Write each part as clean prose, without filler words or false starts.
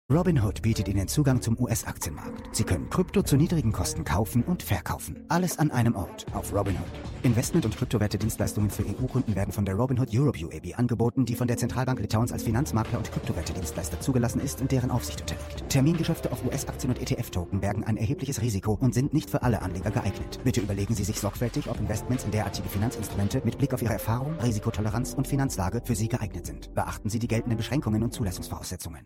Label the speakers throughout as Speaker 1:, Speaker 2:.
Speaker 1: Robinhood bietet Ihnen Zugang zum US-Aktienmarkt. Sie können Krypto zu niedrigen Kosten kaufen und verkaufen. Alles an einem Ort auf Robinhood. Investment- und Kryptowerte-Dienstleistungen für EU-Kunden werden von der Robinhood Europe UAB angeboten, die von der Zentralbank Litauens als Finanzmakler und Kryptowerte-Dienstleister zugelassen ist und deren Aufsicht unterliegt. Termingeschäfte auf US-Aktien und ETF-Token bergen ein erhebliches Risiko und sind nicht für alle Anleger geeignet. Bitte überlegen Sie sich sorgfältig, ob Investments in derartige Finanzinstrumente mit Blick auf Ihre Erfahrung, Risikotoleranz und Finanzlage für Sie geeignet sind. Beachten Sie die geltenden Beschränkungen und Zulassungsvoraussetzungen.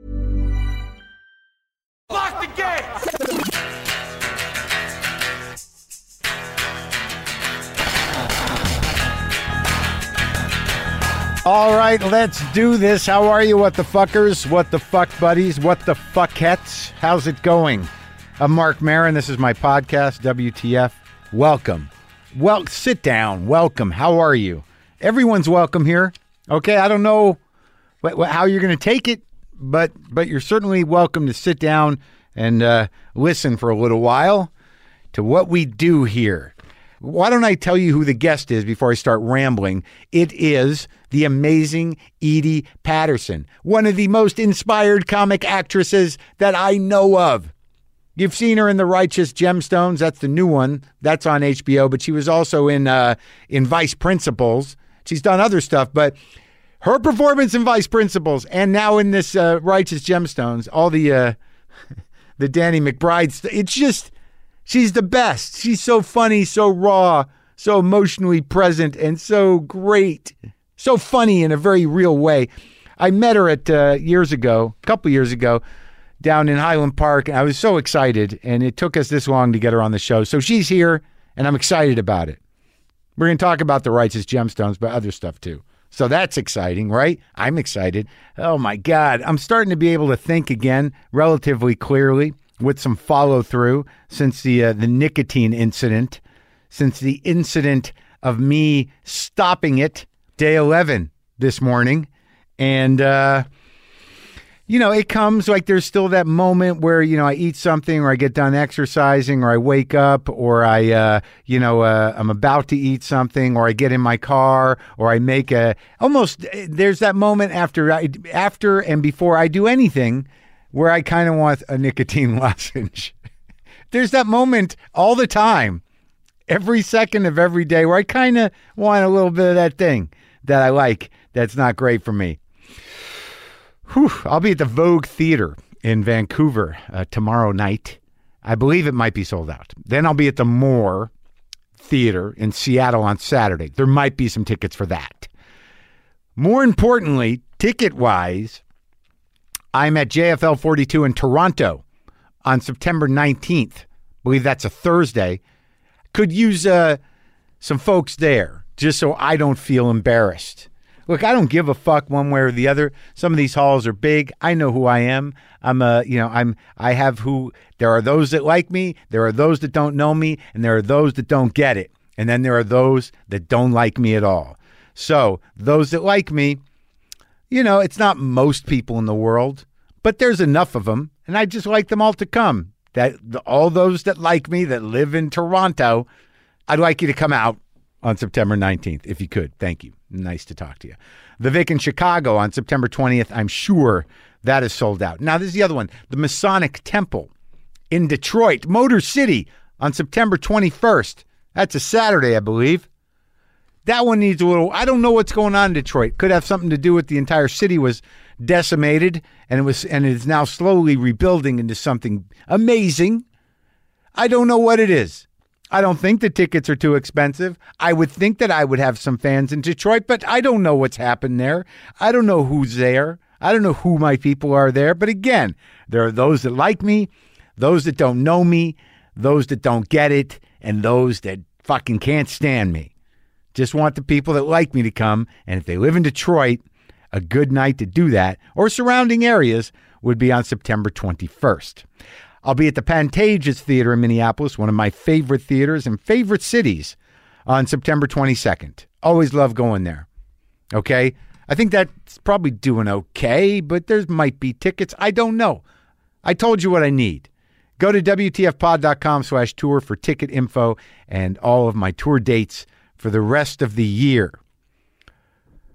Speaker 2: Lock the gates!
Speaker 3: All right, let's do this. How are you, what the fuckers, what the fuck buddies, what the fuckettes? How's it going? I'm Mark Maron. This is my podcast, WTF. Welcome. Well, sit down. Welcome. How are you? Everyone's welcome here. Okay, I don't know how you're going to take it, but you're certainly welcome to sit down and listen for a little while to what we do here. Why don't I tell you who the guest is before I start rambling? It is the amazing Edie Patterson, one of the most inspired comic actresses that I know of. You've seen her in The Righteous Gemstones. That's the new one. That's on HBO, but she was also in Vice Principals. She's done other stuff, but her performance in Vice Principals and now in this Righteous Gemstones, all the Danny McBride, it's just, she's the best. She's so funny, so raw, so emotionally present, and so great. So funny in a very real way. I met her at a couple years ago, down in Highland Park, and I was so excited, and it took us this long to get her on the show. So she's here, and I'm excited about it. We're going to talk about The Righteous Gemstones, but other stuff too. So that's exciting, right? I'm excited. Oh my God. I'm starting to be able to think again relatively clearly with some follow through since the nicotine incident, since the incident of me stopping it, day 11 this morning. And, it comes like there's still that moment where, I eat something or I get done exercising or I wake up or I'm about to eat something or I get in my car or I make there's that moment after and before I do anything where I kind of want a nicotine lozenge. There's that moment all the time, every second of every day where I kind of want a little bit of that thing that I like that's not great for me. Whew, I'll be at the Vogue Theater in Vancouver tomorrow night. I believe it might be sold out. Then I'll be at the Moore Theater in Seattle on Saturday. There might be some tickets for that. More importantly, ticket-wise, I'm at JFL 42 in Toronto on September 19th. I believe that's a Thursday. Could use some folks there just so I don't feel embarrassed. Look, I don't give a fuck one way or the other. Some of these halls are big. I know who I am. There are those that like me, there are those that don't know me, and there are those that don't get it. And then there are those that don't like me at all. So those that like me, it's not most people in the world, but there's enough of them, and I just like them all to come. All those that like me that live in Toronto, I'd like you to come out on September 19th, if you could. Thank you. Nice to talk to you. The Vic in Chicago on September 20th, I'm sure that is sold out. Now, this is the other one. The Masonic Temple in Detroit, Motor City on September 21st. That's a Saturday, I believe. That one needs a little, I don't know what's going on in Detroit. Could have something to do with the entire city was decimated and it is now slowly rebuilding into something amazing. I don't know what it is. I don't think the tickets are too expensive. I would think that I would have some fans in Detroit, but I don't know what's happened there. I don't know who's there. I don't know who my people are there. But again, there are those that like me, those that don't know me, those that don't get it, and those that fucking can't stand me. Just want the people that like me to come. And if they live in Detroit, a good night to do that, or surrounding areas, would be on September 21st. I'll be at the Pantages Theater in Minneapolis, one of my favorite theaters and favorite cities, on September 22nd. Always love going there. Okay? I think that's probably doing okay, but there might be tickets. I don't know. I told you what I need. Go to WTFpod.com/tour for ticket info and all of my tour dates for the rest of the year.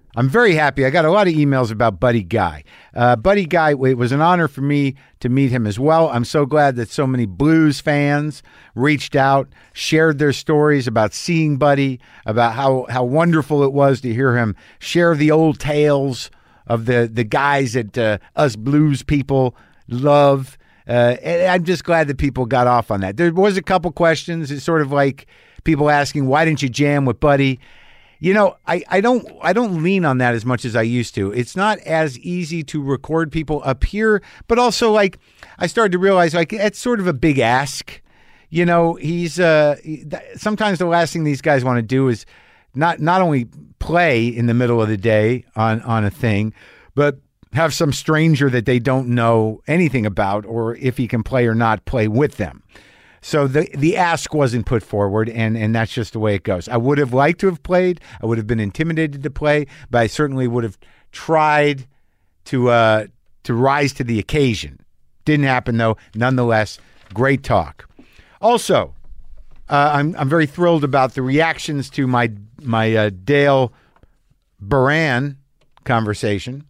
Speaker 3: I'm very happy. I got a lot of emails about Buddy Guy. Buddy Guy, it was an honor for me to meet him as well. I'm so glad that so many blues fans reached out, shared their stories about seeing Buddy, about how wonderful it was to hear him share the old tales of the guys that us blues people love. And I'm just glad that people got off on that. There was a couple questions. It's sort of like people asking, why didn't you jam with Buddy? You know, I don't lean on that as much as I used to. It's not as easy to record people up here, but also like I started to realize like it's sort of a big ask. You know, he's sometimes the last thing these guys want to do is not only play in the middle of the day on a thing, but have some stranger that they don't know anything about, or if he can play or not, play with them. So the ask wasn't put forward, and that's just the way it goes. I would have liked to have played. I would have been intimidated to play, but I certainly would have tried to rise to the occasion. Didn't happen though. Nonetheless, great talk. Also, I'm very thrilled about the reactions to my Dale Baran conversation.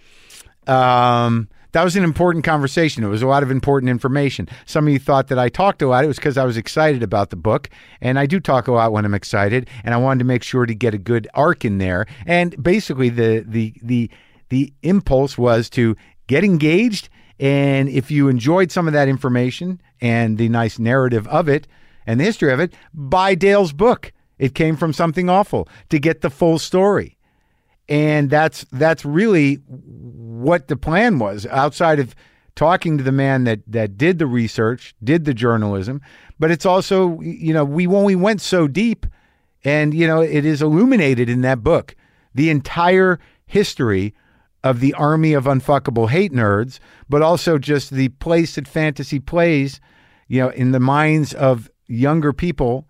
Speaker 3: That was an important conversation. It was a lot of important information. Some of you thought that I talked a lot. It was because I was excited about the book, and I do talk a lot when I'm excited, and I wanted to make sure to get a good arc in there. And basically, the impulse was to get engaged, and if you enjoyed some of that information and the nice narrative of it and the history of it, buy Dale's book. It came from something awful to get the full story. And that's really what the plan was, outside of talking to the man that did the research, did the journalism. But it's also, you know, we only went so deep, and, you know, it is illuminated in that book, the entire history of the army of unfuckable hate nerds, but also just the place that fantasy plays, you know, in the minds of younger people,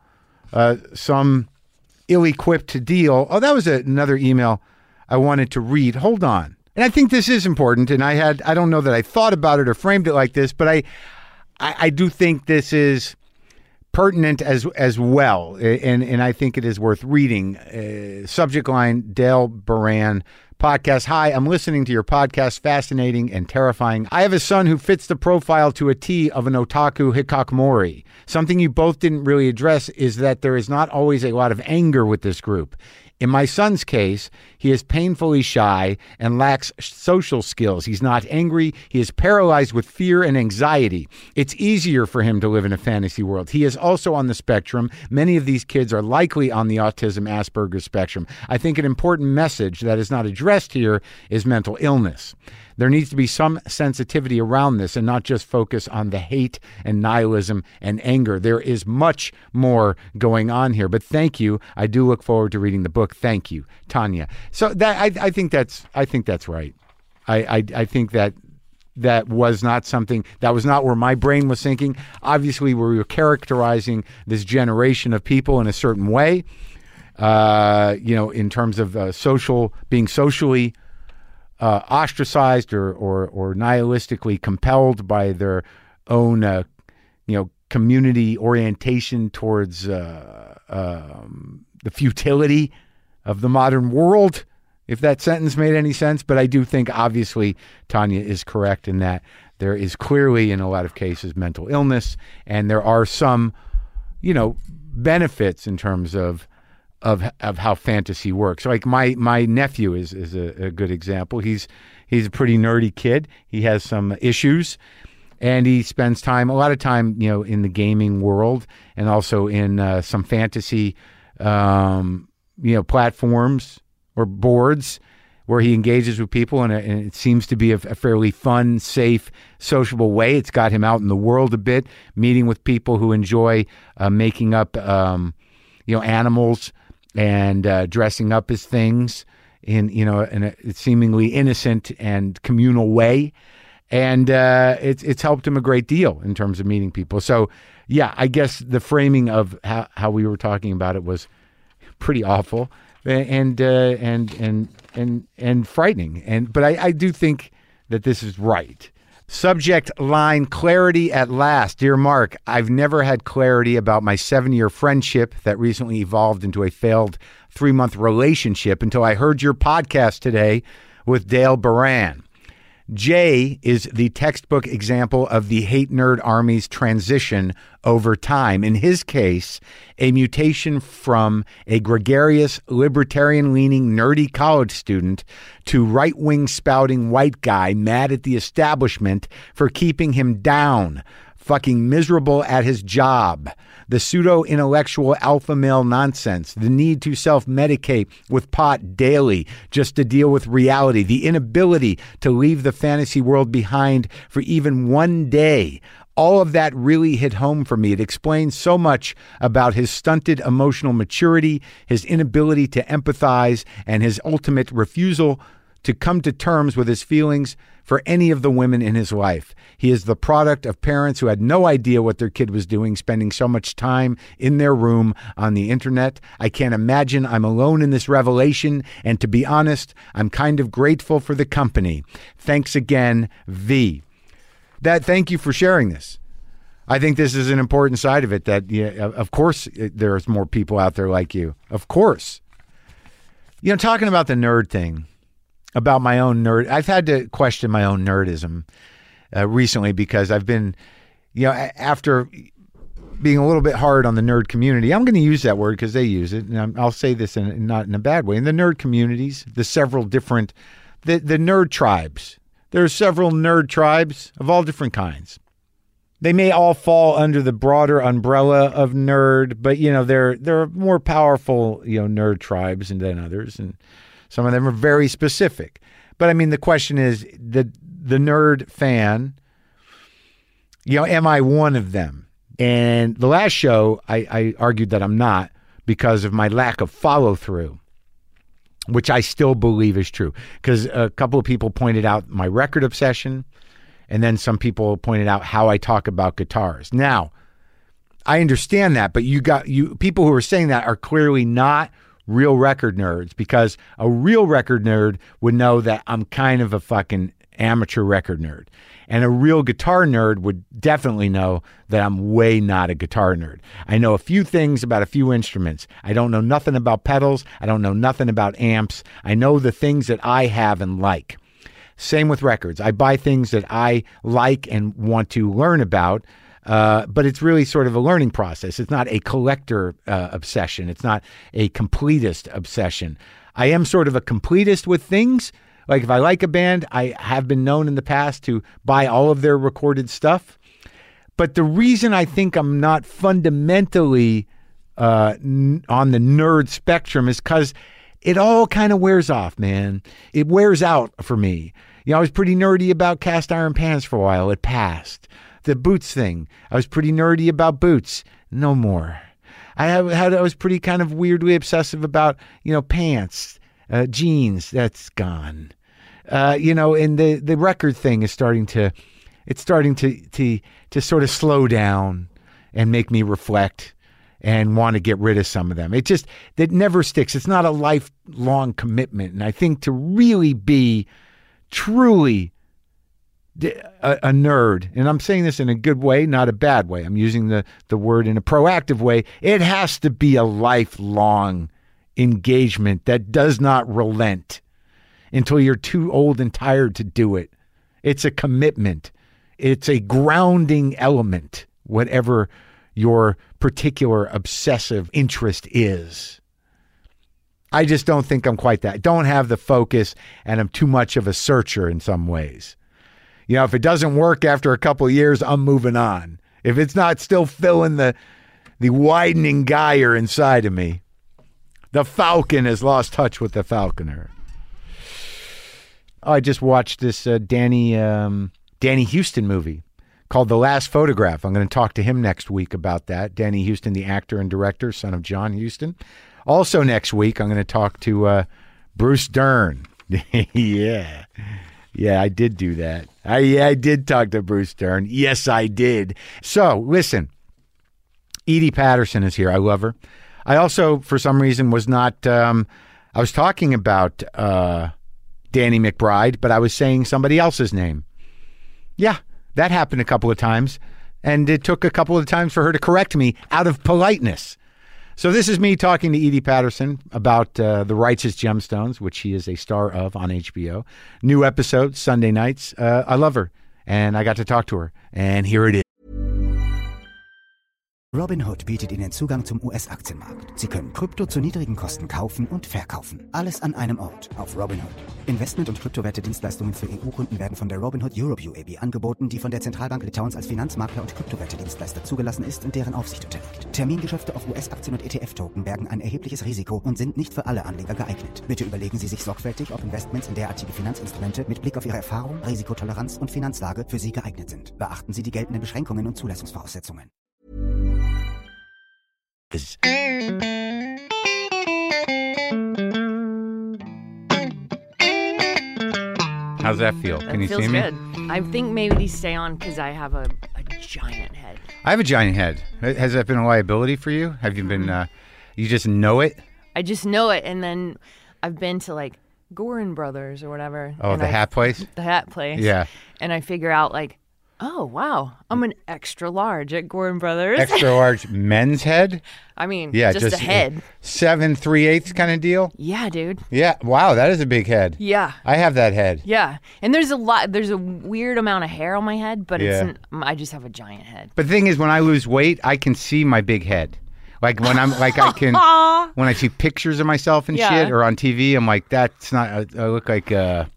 Speaker 3: some ill-equipped to deal. Oh, that was another email I wanted to read. Hold on. And I think this is important, and I don't know that I thought about it or framed it like this, but I do think this is pertinent as well, and I think it is worth reading. Subject line, Dale Baran podcast. Hi, I'm listening to your podcast. Fascinating and terrifying. I have a son who fits the profile to a T of an otaku hikikomori. Something you both didn't really address is that there is not always a lot of anger with this group. In my son's case, he is painfully shy and lacks social skills. He's not angry. He is paralyzed with fear and anxiety. It's easier for him to live in a fantasy world. He is also on the spectrum. Many of these kids are likely on the autism Asperger's spectrum. I think an important message that is not addressed here is mental illness. There needs to be some sensitivity around this and not just focus on the hate and nihilism and anger. There is much more going on here, but thank you. I do look forward to reading the book. Thank you, Tanya. So that I think that's right. I think that was not something, that was not where my brain was thinking. Obviously, we were characterizing this generation of people in a certain way, you know, in terms of being socially ostracized or nihilistically compelled by their own, you know, community orientation towards the futility of the modern world, if that sentence made any sense. But I do think, obviously, Tanya is correct in that there is clearly, in a lot of cases, mental illness, and there are some, you know, benefits in terms of how fantasy works. Like my nephew is a good example. He's a pretty nerdy kid. He has some issues, and he spends a lot of time, you know, in the gaming world, and also in some fantasy, you know, platforms or boards where he engages with people, and it seems to be a fairly fun, safe, sociable way. It's got him out in the world a bit, meeting with people who enjoy making up, you know, animals and dressing up as things in a seemingly innocent and communal way. And it's helped him a great deal in terms of meeting people. So, yeah, I guess the framing of how we were talking about it was pretty awful and frightening. But I do think that this is right. Subject line, clarity at last. Dear Mark, I've never had clarity about my 7-year friendship that recently evolved into a failed 3-month relationship until I heard your podcast today with Dale Baran. Jay is the textbook example of the hate nerd army's transition over time. In his case, a mutation from a gregarious, libertarian-leaning, nerdy college student to right-wing spouting white guy mad at the establishment for keeping him down, fucking miserable at his job. The pseudo-intellectual alpha male nonsense, the need to self-medicate with pot daily just to deal with reality, the inability to leave the fantasy world behind for even one day. All of that really hit home for me. It explains so much about his stunted emotional maturity, his inability to empathize, and his ultimate refusal to come to terms with his feelings for any of the women in his life. He is the product of parents who had no idea what their kid was doing, spending so much time in their room on the internet. I can't imagine I'm alone in this revelation, and to be honest, I'm kind of grateful for the company. Thanks again, V. Thank you for sharing this. I think this is an important side of it that, of course, there's more people out there like you. Of course. Talking about the nerd thing, about my own nerd. I've had to question my own nerdism recently because I've been, after being a little bit hard on the nerd community, I'm going to use that word because they use it, and I'll say this not in a bad way. In the nerd communities, the several different, the nerd tribes. There are several nerd tribes of all different kinds. They may all fall under the broader umbrella of nerd, but there are more powerful nerd tribes than others, and some of them are very specific. But I mean, the question is, the nerd fan, am I one of them? And the last show, I argued that I'm not because of my lack of follow through, which I still believe is true. Because a couple of people pointed out my record obsession, and then some people pointed out how I talk about guitars. Now, I understand that, but people who are saying that are clearly not real record nerds, because a real record nerd would know that I'm kind of a fucking amateur record nerd. And a real guitar nerd would definitely know that I'm way not a guitar nerd. I know a few things about a few instruments. I don't know nothing about pedals. I don't know nothing about amps. I know the things that I have and like. Same with records. I buy things that I like and want to learn about, but it's really sort of a learning process. It's not a collector obsession. It's not a completist obsession. I am sort of a completist with things. Like if I like a band, I have been known in the past to buy all of their recorded stuff. But the reason I think I'm not fundamentally on the nerd spectrum is because it all kind of wears off, man. It wears out for me. I was pretty nerdy about cast iron pans for a while. It passed. The boots thing, I was pretty nerdy about boots. No more. I was pretty kind of weirdly obsessive about, pants, jeans. That's gone. And the record thing is starting to sort of slow down and make me reflect and want to get rid of some of them. It never sticks. It's not a lifelong commitment. And I think to really be truly a nerd, and I'm saying this in a good way, not a bad way. I'm using the word in a proactive way. It has to be a lifelong engagement that does not relent until you're too old and tired to do it. It's a commitment. It's a grounding element, whatever your particular obsessive interest is. I just don't think I'm quite that. I don't have the focus, and I'm too much of a searcher in some ways. If it doesn't work after a couple of years, I'm moving on. If it's not still filling the widening gyre inside of me, the falcon has lost touch with the falconer. I just watched this Danny Huston movie called The Last Photograph. I'm going to talk to him next week about that. Danny Huston, the actor and director, son of John Huston. Also next week, I'm going to talk to Bruce Dern. Yeah. Yeah, I did do that. I did talk to Bruce Dern. Yes, I did. So, listen, Edie Patterson is here. I love her. I also, for some reason, was not, I was talking about Danny McBride, but I was saying somebody else's name. Yeah, that happened a couple of times. And it took a couple of times for her to correct me out of politeness. So this is me talking to Edie Patterson about The Righteous Gemstones, which she is a star of on HBO. New episode, Sunday nights. I love her, and I got to talk to her. And here it is.
Speaker 1: Robinhood bietet Ihnen Zugang zum US-Aktienmarkt. Sie können Krypto zu niedrigen Kosten kaufen und verkaufen. Alles an einem Ort auf Robinhood. Investment- und Kryptowerte-Dienstleistungen für EU-Kunden werden von der Robinhood Europe UAB angeboten, die von der Zentralbank Litauens als Finanzmakler und Kryptowerte-Dienstleister zugelassen ist und deren Aufsicht unterliegt. Termingeschäfte auf US-Aktien und ETF-Token bergen ein erhebliches Risiko und sind nicht für alle Anleger geeignet. Bitte überlegen Sie sich sorgfältig, ob Investments in derartige Finanzinstrumente mit Blick auf Ihre Erfahrung, Risikotoleranz und Finanzlage für Sie geeignet sind. Beachten Sie die geltenden Beschränkungen und Zulassungsvoraussetzungen.
Speaker 3: How's that feel? Can you
Speaker 4: feels
Speaker 3: see me?
Speaker 4: Good. I think maybe these stay on because I have a giant head.
Speaker 3: I have a giant head. Has that been a liability for you? Have you been, you just know it?
Speaker 4: I just know it, and then I've been to like Gorin Brothers or whatever.
Speaker 3: Oh, the hat place?
Speaker 4: The hat place.
Speaker 3: Yeah.
Speaker 4: And I figure out like, oh, wow, I'm an extra large at Gorin Brothers.
Speaker 3: Extra large men's head?
Speaker 4: I mean,
Speaker 3: Yeah,
Speaker 4: just a head.
Speaker 3: 7 3/8 kind of deal?
Speaker 4: Yeah, dude.
Speaker 3: Yeah. Wow, that is a big head.
Speaker 4: Yeah.
Speaker 3: I have that head.
Speaker 4: Yeah. And there's a weird amount of hair on my head, but
Speaker 3: Yeah.
Speaker 4: I just have a giant head.
Speaker 3: But the thing is, when I lose weight, I can see my big head. Like when I'm like I can when I see pictures of myself and
Speaker 4: Yeah.
Speaker 3: shit or on TV, I'm like, that's not. I look like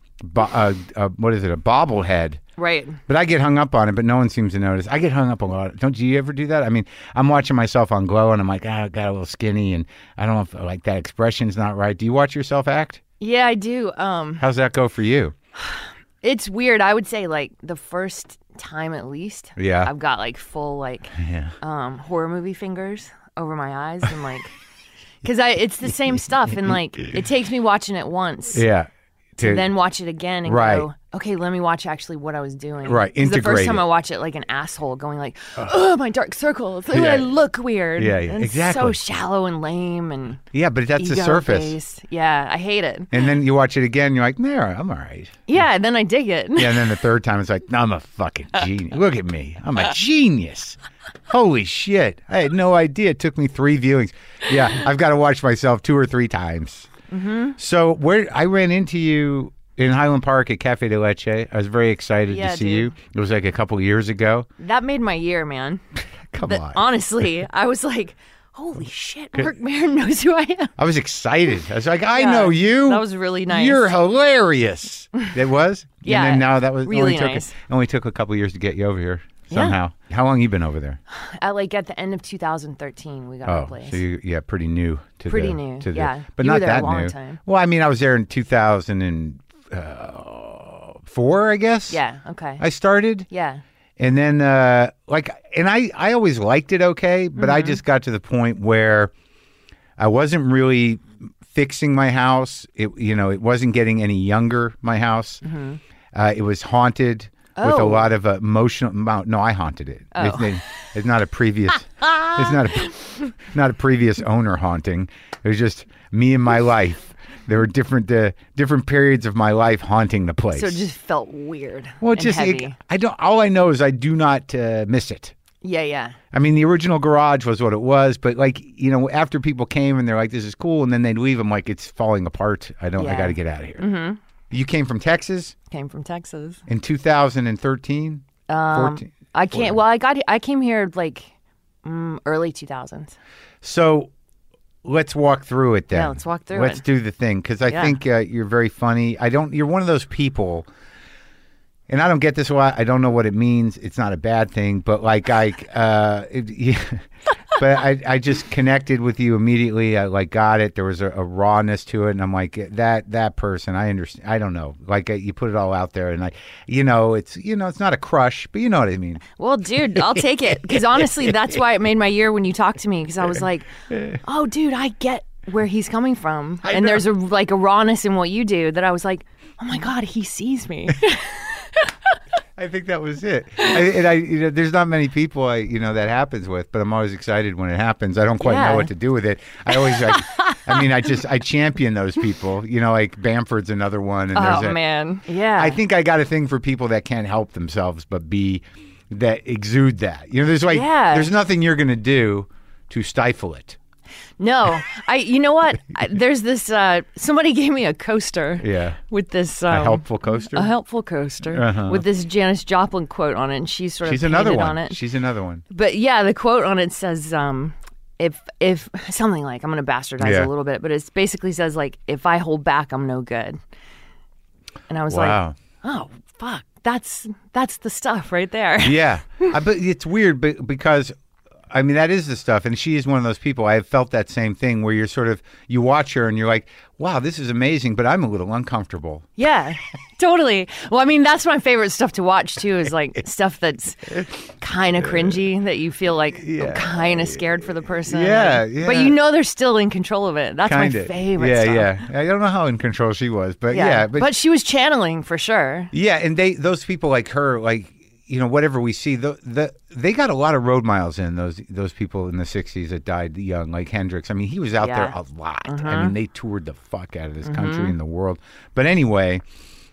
Speaker 3: what is it? A bobblehead.
Speaker 4: Right.
Speaker 3: But I get hung up on it, but no one seems to notice. I get hung up a lot. Don't you ever do that? I mean, I'm watching myself on Glow, and I'm like, I got a little skinny, and I don't know if like that expression's not right. Do you watch yourself act?
Speaker 4: Yeah, I do.
Speaker 3: How's that go for you?
Speaker 4: It's weird. I would say like the first time at least.
Speaker 3: Yeah.
Speaker 4: I've got like full like horror movie fingers over my eyes and like because it's the same stuff and like it takes me watching it once
Speaker 3: Yeah.
Speaker 4: to then watch it again and
Speaker 3: Right.
Speaker 4: go, okay, let me watch actually what I was doing.
Speaker 3: Right,
Speaker 4: 'Cause the
Speaker 3: integrate
Speaker 4: first time
Speaker 3: it.
Speaker 4: I watch it like an asshole going like, oh, my dark circles. Oh,
Speaker 3: Yeah.
Speaker 4: I look weird.
Speaker 3: Yeah, yeah,
Speaker 4: And
Speaker 3: exactly.
Speaker 4: It's so shallow and lame and
Speaker 3: Yeah, but that's the surface.
Speaker 4: ego-based. Yeah, I hate it.
Speaker 3: And then you watch it again, you're like, there, I'm all right.
Speaker 4: Yeah, then I dig it.
Speaker 3: Yeah, and then the third time, it's like, I'm a fucking genius. Look at me. I'm a genius. Holy shit. I had no idea. It took me 3 viewings. Yeah, I've got to watch myself 2 or 3 times. Mm-hmm. So I ran into you in Highland Park at Cafe de Leche. I was very excited to see you. It was like a couple years ago.
Speaker 4: That made my year, man.
Speaker 3: Come on.
Speaker 4: Honestly, I was like, holy shit, Mark Maron knows who I am.
Speaker 3: I was excited. I was like, I
Speaker 4: Yeah,
Speaker 3: know you.
Speaker 4: that was really nice.
Speaker 3: You're hilarious. It was?
Speaker 4: Yeah,
Speaker 3: And then now that was
Speaker 4: really
Speaker 3: only
Speaker 4: nice.
Speaker 3: only took a couple years to get you over here
Speaker 4: Yeah.
Speaker 3: somehow. How long you been over there?
Speaker 4: At the end of 2013, we got
Speaker 3: Oh,
Speaker 4: replaced.
Speaker 3: so pretty new to
Speaker 4: Pretty
Speaker 3: the,
Speaker 4: new,
Speaker 3: to the,
Speaker 4: yeah.
Speaker 3: but
Speaker 4: You
Speaker 3: not
Speaker 4: were there
Speaker 3: that
Speaker 4: a long
Speaker 3: new.
Speaker 4: time.
Speaker 3: Well, I mean, I was there in 2004, I guess.
Speaker 4: Yeah, okay.
Speaker 3: I started,
Speaker 4: yeah.
Speaker 3: and then I always liked it okay, but
Speaker 4: Mm-hmm.
Speaker 3: I just got to the point where I wasn't really fixing my house. It wasn't getting any younger. My house, it was haunted. With a
Speaker 4: Oh.
Speaker 3: lot of emotional. No, I haunted it.
Speaker 4: Oh.
Speaker 3: It's not a previous. It's not a previous owner haunting. It was just me and my life. There were different periods of my life haunting the place.
Speaker 4: So it just felt weird.
Speaker 3: well,
Speaker 4: and
Speaker 3: just
Speaker 4: heavy.
Speaker 3: I don't. All I know is I do not miss it.
Speaker 4: Yeah.
Speaker 3: I mean, the original garage was what it was, but after people came and they're like, "This is cool," and then they'd leave, I'm like, "It's falling apart. I
Speaker 4: Yeah.
Speaker 3: got to get out of here." Mm-hmm. You came from Texas
Speaker 4: Came from Texas.
Speaker 3: in 2013. 14.
Speaker 4: I can't. Well, I came here like early 2000s.
Speaker 3: So let's walk through it then.
Speaker 4: Yeah, let's walk through
Speaker 3: Let's
Speaker 4: it.
Speaker 3: do the thing because I
Speaker 4: Yeah.
Speaker 3: think you're very funny. You're one of those people, and I don't get this a lot. I don't know what it means. It's not a bad thing, but but I just connected with you immediately. I got it. There was a rawness to it, and I'm like that person. I understand. I don't know. You put it all out there, and it's not a crush, but you know what I mean.
Speaker 4: Well, dude, I'll take it because honestly, that's why it made my year when you talked to me because I was like, oh, dude, I get where he's coming from, and there's a rawness in what you do that I was like, oh my god, he sees me.
Speaker 3: I think that was it. There's not many people that happens with, but I'm always excited when it happens. I don't quite know
Speaker 4: Yeah.
Speaker 3: what to do with it. I always I mean, I champion those people. You know, like Bamford's another one. And
Speaker 4: man. Yeah.
Speaker 3: I think I got a thing for people that can't help themselves but that exude that. You know, there's nothing you're going to do to stifle it.
Speaker 4: No, you know what? There's this, somebody gave me a coaster.
Speaker 3: Yeah.
Speaker 4: With this.
Speaker 3: A helpful coaster?
Speaker 4: A helpful coaster with this Janis Joplin quote on it, and she's painted
Speaker 3: another one.
Speaker 4: on it.
Speaker 3: She's another one.
Speaker 4: But yeah, the quote on it says, if something like, I'm going to bastardize it a little bit, but it basically says like, if I hold back, I'm no good. And I was like, oh, fuck. That's the stuff right there.
Speaker 3: Yeah. But it's weird because, I mean, that is the stuff. And she is one of those people. I have felt that same thing where you watch her and you're like, wow, this is amazing, but I'm a little uncomfortable.
Speaker 4: Yeah, totally. Well, I mean, that's my favorite stuff to watch too, is like stuff that's kind of cringy that you feel like I'm kind of scared for the person.
Speaker 3: Yeah, yeah.
Speaker 4: But you know they're still in control of it. That's my favorite stuff.
Speaker 3: Yeah. I don't know how in control she was, but yeah.
Speaker 4: But she was channeling for sure.
Speaker 3: Yeah, and those people like her, like, you know, whatever we see, they got a lot of road miles in, those people in the 60s that died young, like Hendrix. I mean, he was out there a lot. I mean, they toured the fuck out of this country and the world. But anyway,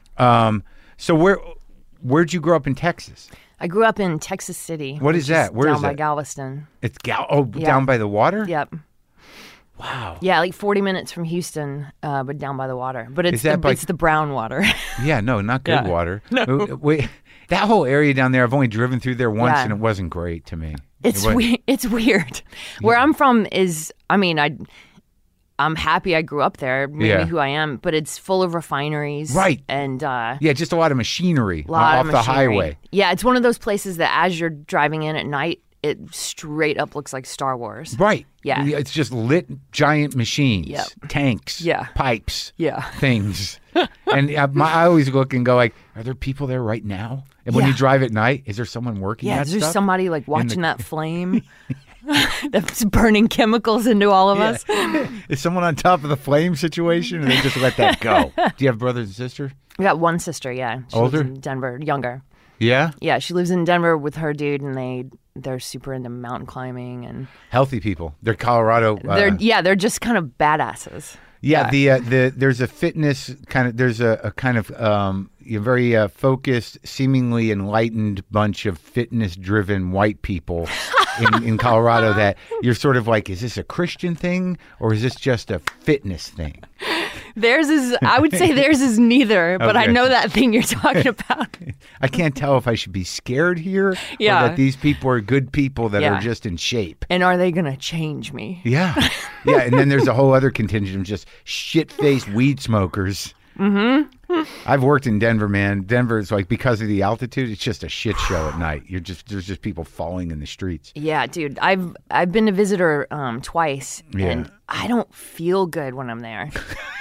Speaker 3: so where'd you grow up in Texas?
Speaker 4: I grew up in Texas City.
Speaker 3: What is that? Where is that?
Speaker 4: Down by Galveston.
Speaker 3: It's down by the water?
Speaker 4: Yep.
Speaker 3: Wow.
Speaker 4: Yeah, like 40 minutes from Houston, but down by the water. But it's the brown water.
Speaker 3: Yeah, no, not good water.
Speaker 4: No.
Speaker 3: Wait, that whole area down there, I've only driven through there once, and it wasn't great to me.
Speaker 4: It's weird. Where I'm from is, I mean, I'm happy I grew up there, maybe who I am, but it's full of refineries.
Speaker 3: Right.
Speaker 4: And
Speaker 3: just a lot of machinery off the highway.
Speaker 4: Yeah, it's one of those places that as you're driving in at night, it straight up looks like Star Wars.
Speaker 3: Right.
Speaker 4: Yeah.
Speaker 3: It's just lit giant machines, tanks, pipes, things. And I always look and go like, are there people there right now? And when you drive at night, is there someone working that
Speaker 4: is there
Speaker 3: stuff?
Speaker 4: somebody like watching that flame that's burning chemicals into all of us?
Speaker 3: Is someone on top of the flame situation and they just let that go? Do you have brothers and sisters?
Speaker 4: I got one sister, yeah. She
Speaker 3: Older?
Speaker 4: lives in Denver, younger.
Speaker 3: Yeah?
Speaker 4: Yeah, she lives in Denver with her dude, and they're super into mountain climbing and
Speaker 3: healthy people. They're Colorado.
Speaker 4: They're just kind of badasses.
Speaker 3: Yeah, there's a fitness kind of. There's a kind of very focused, seemingly enlightened bunch of fitness-driven white people in Colorado that you're sort of like, is this a Christian thing or is this just a fitness thing?
Speaker 4: I would say theirs is neither, but I know that thing you're talking about.
Speaker 3: I can't tell if I should be scared here or that these people are good people that are just in shape.
Speaker 4: And are they going to change me?
Speaker 3: Yeah. Yeah, and then there's a whole other contingent of just shit-faced weed smokers. Mm-hmm. I've worked in Denver, man. Denver is like, because of the altitude, it's just a shit show at night. There's just people falling in the streets.
Speaker 4: Yeah, dude. I've been a visitor twice, and I don't feel good when I'm there.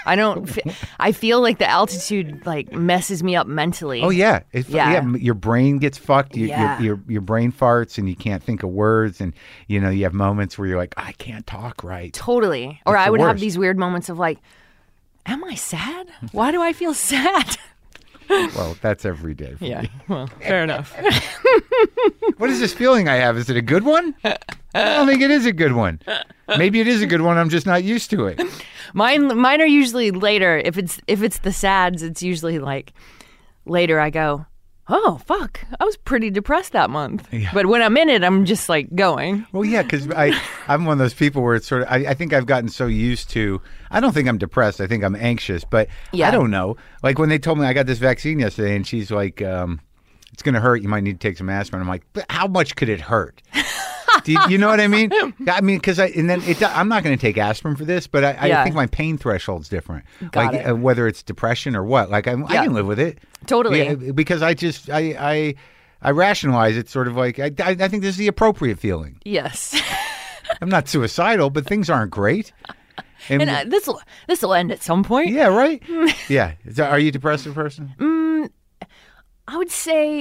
Speaker 4: I feel like the altitude like messes me up mentally.
Speaker 3: Oh yeah, your brain gets fucked. Your brain farts, and you can't think of words, and you have moments where you're like, I can't talk right.
Speaker 4: Totally. Or I would have these weird moments of like, am I sad? Why do I feel sad?
Speaker 3: Well, that's every day for me.
Speaker 4: Well, fair enough.
Speaker 3: What is this feeling I have? Is it a good one? I don't think it is a good one. Maybe it is a good one. I'm just not used to it.
Speaker 4: Mine are usually later. If it's the sads, it's usually like later I go, oh, fuck, I was pretty depressed that month. Yeah. But when I'm in it, I'm just like going.
Speaker 3: Well, yeah, because I'm one of those people where it's sort of, I think I've gotten so used to, I don't think I'm depressed. I think I'm anxious, but I don't know. Like when they told me I got this vaccine yesterday and she's like, it's going to hurt. You might need to take some aspirin. I'm like, but how much could it hurt? You know what I mean? I mean, because I'm not going to take aspirin for this, but I think my pain threshold's different.
Speaker 4: Got it.
Speaker 3: Whether it's depression or what. Like I can live with it.
Speaker 4: Totally.
Speaker 3: Yeah, because I rationalize it sort of like I think this is the appropriate feeling.
Speaker 4: Yes.
Speaker 3: I'm not suicidal, but things aren't great.
Speaker 4: And this will end at some point.
Speaker 3: Yeah. Right. Yeah. Are you a depressive person?
Speaker 4: I would say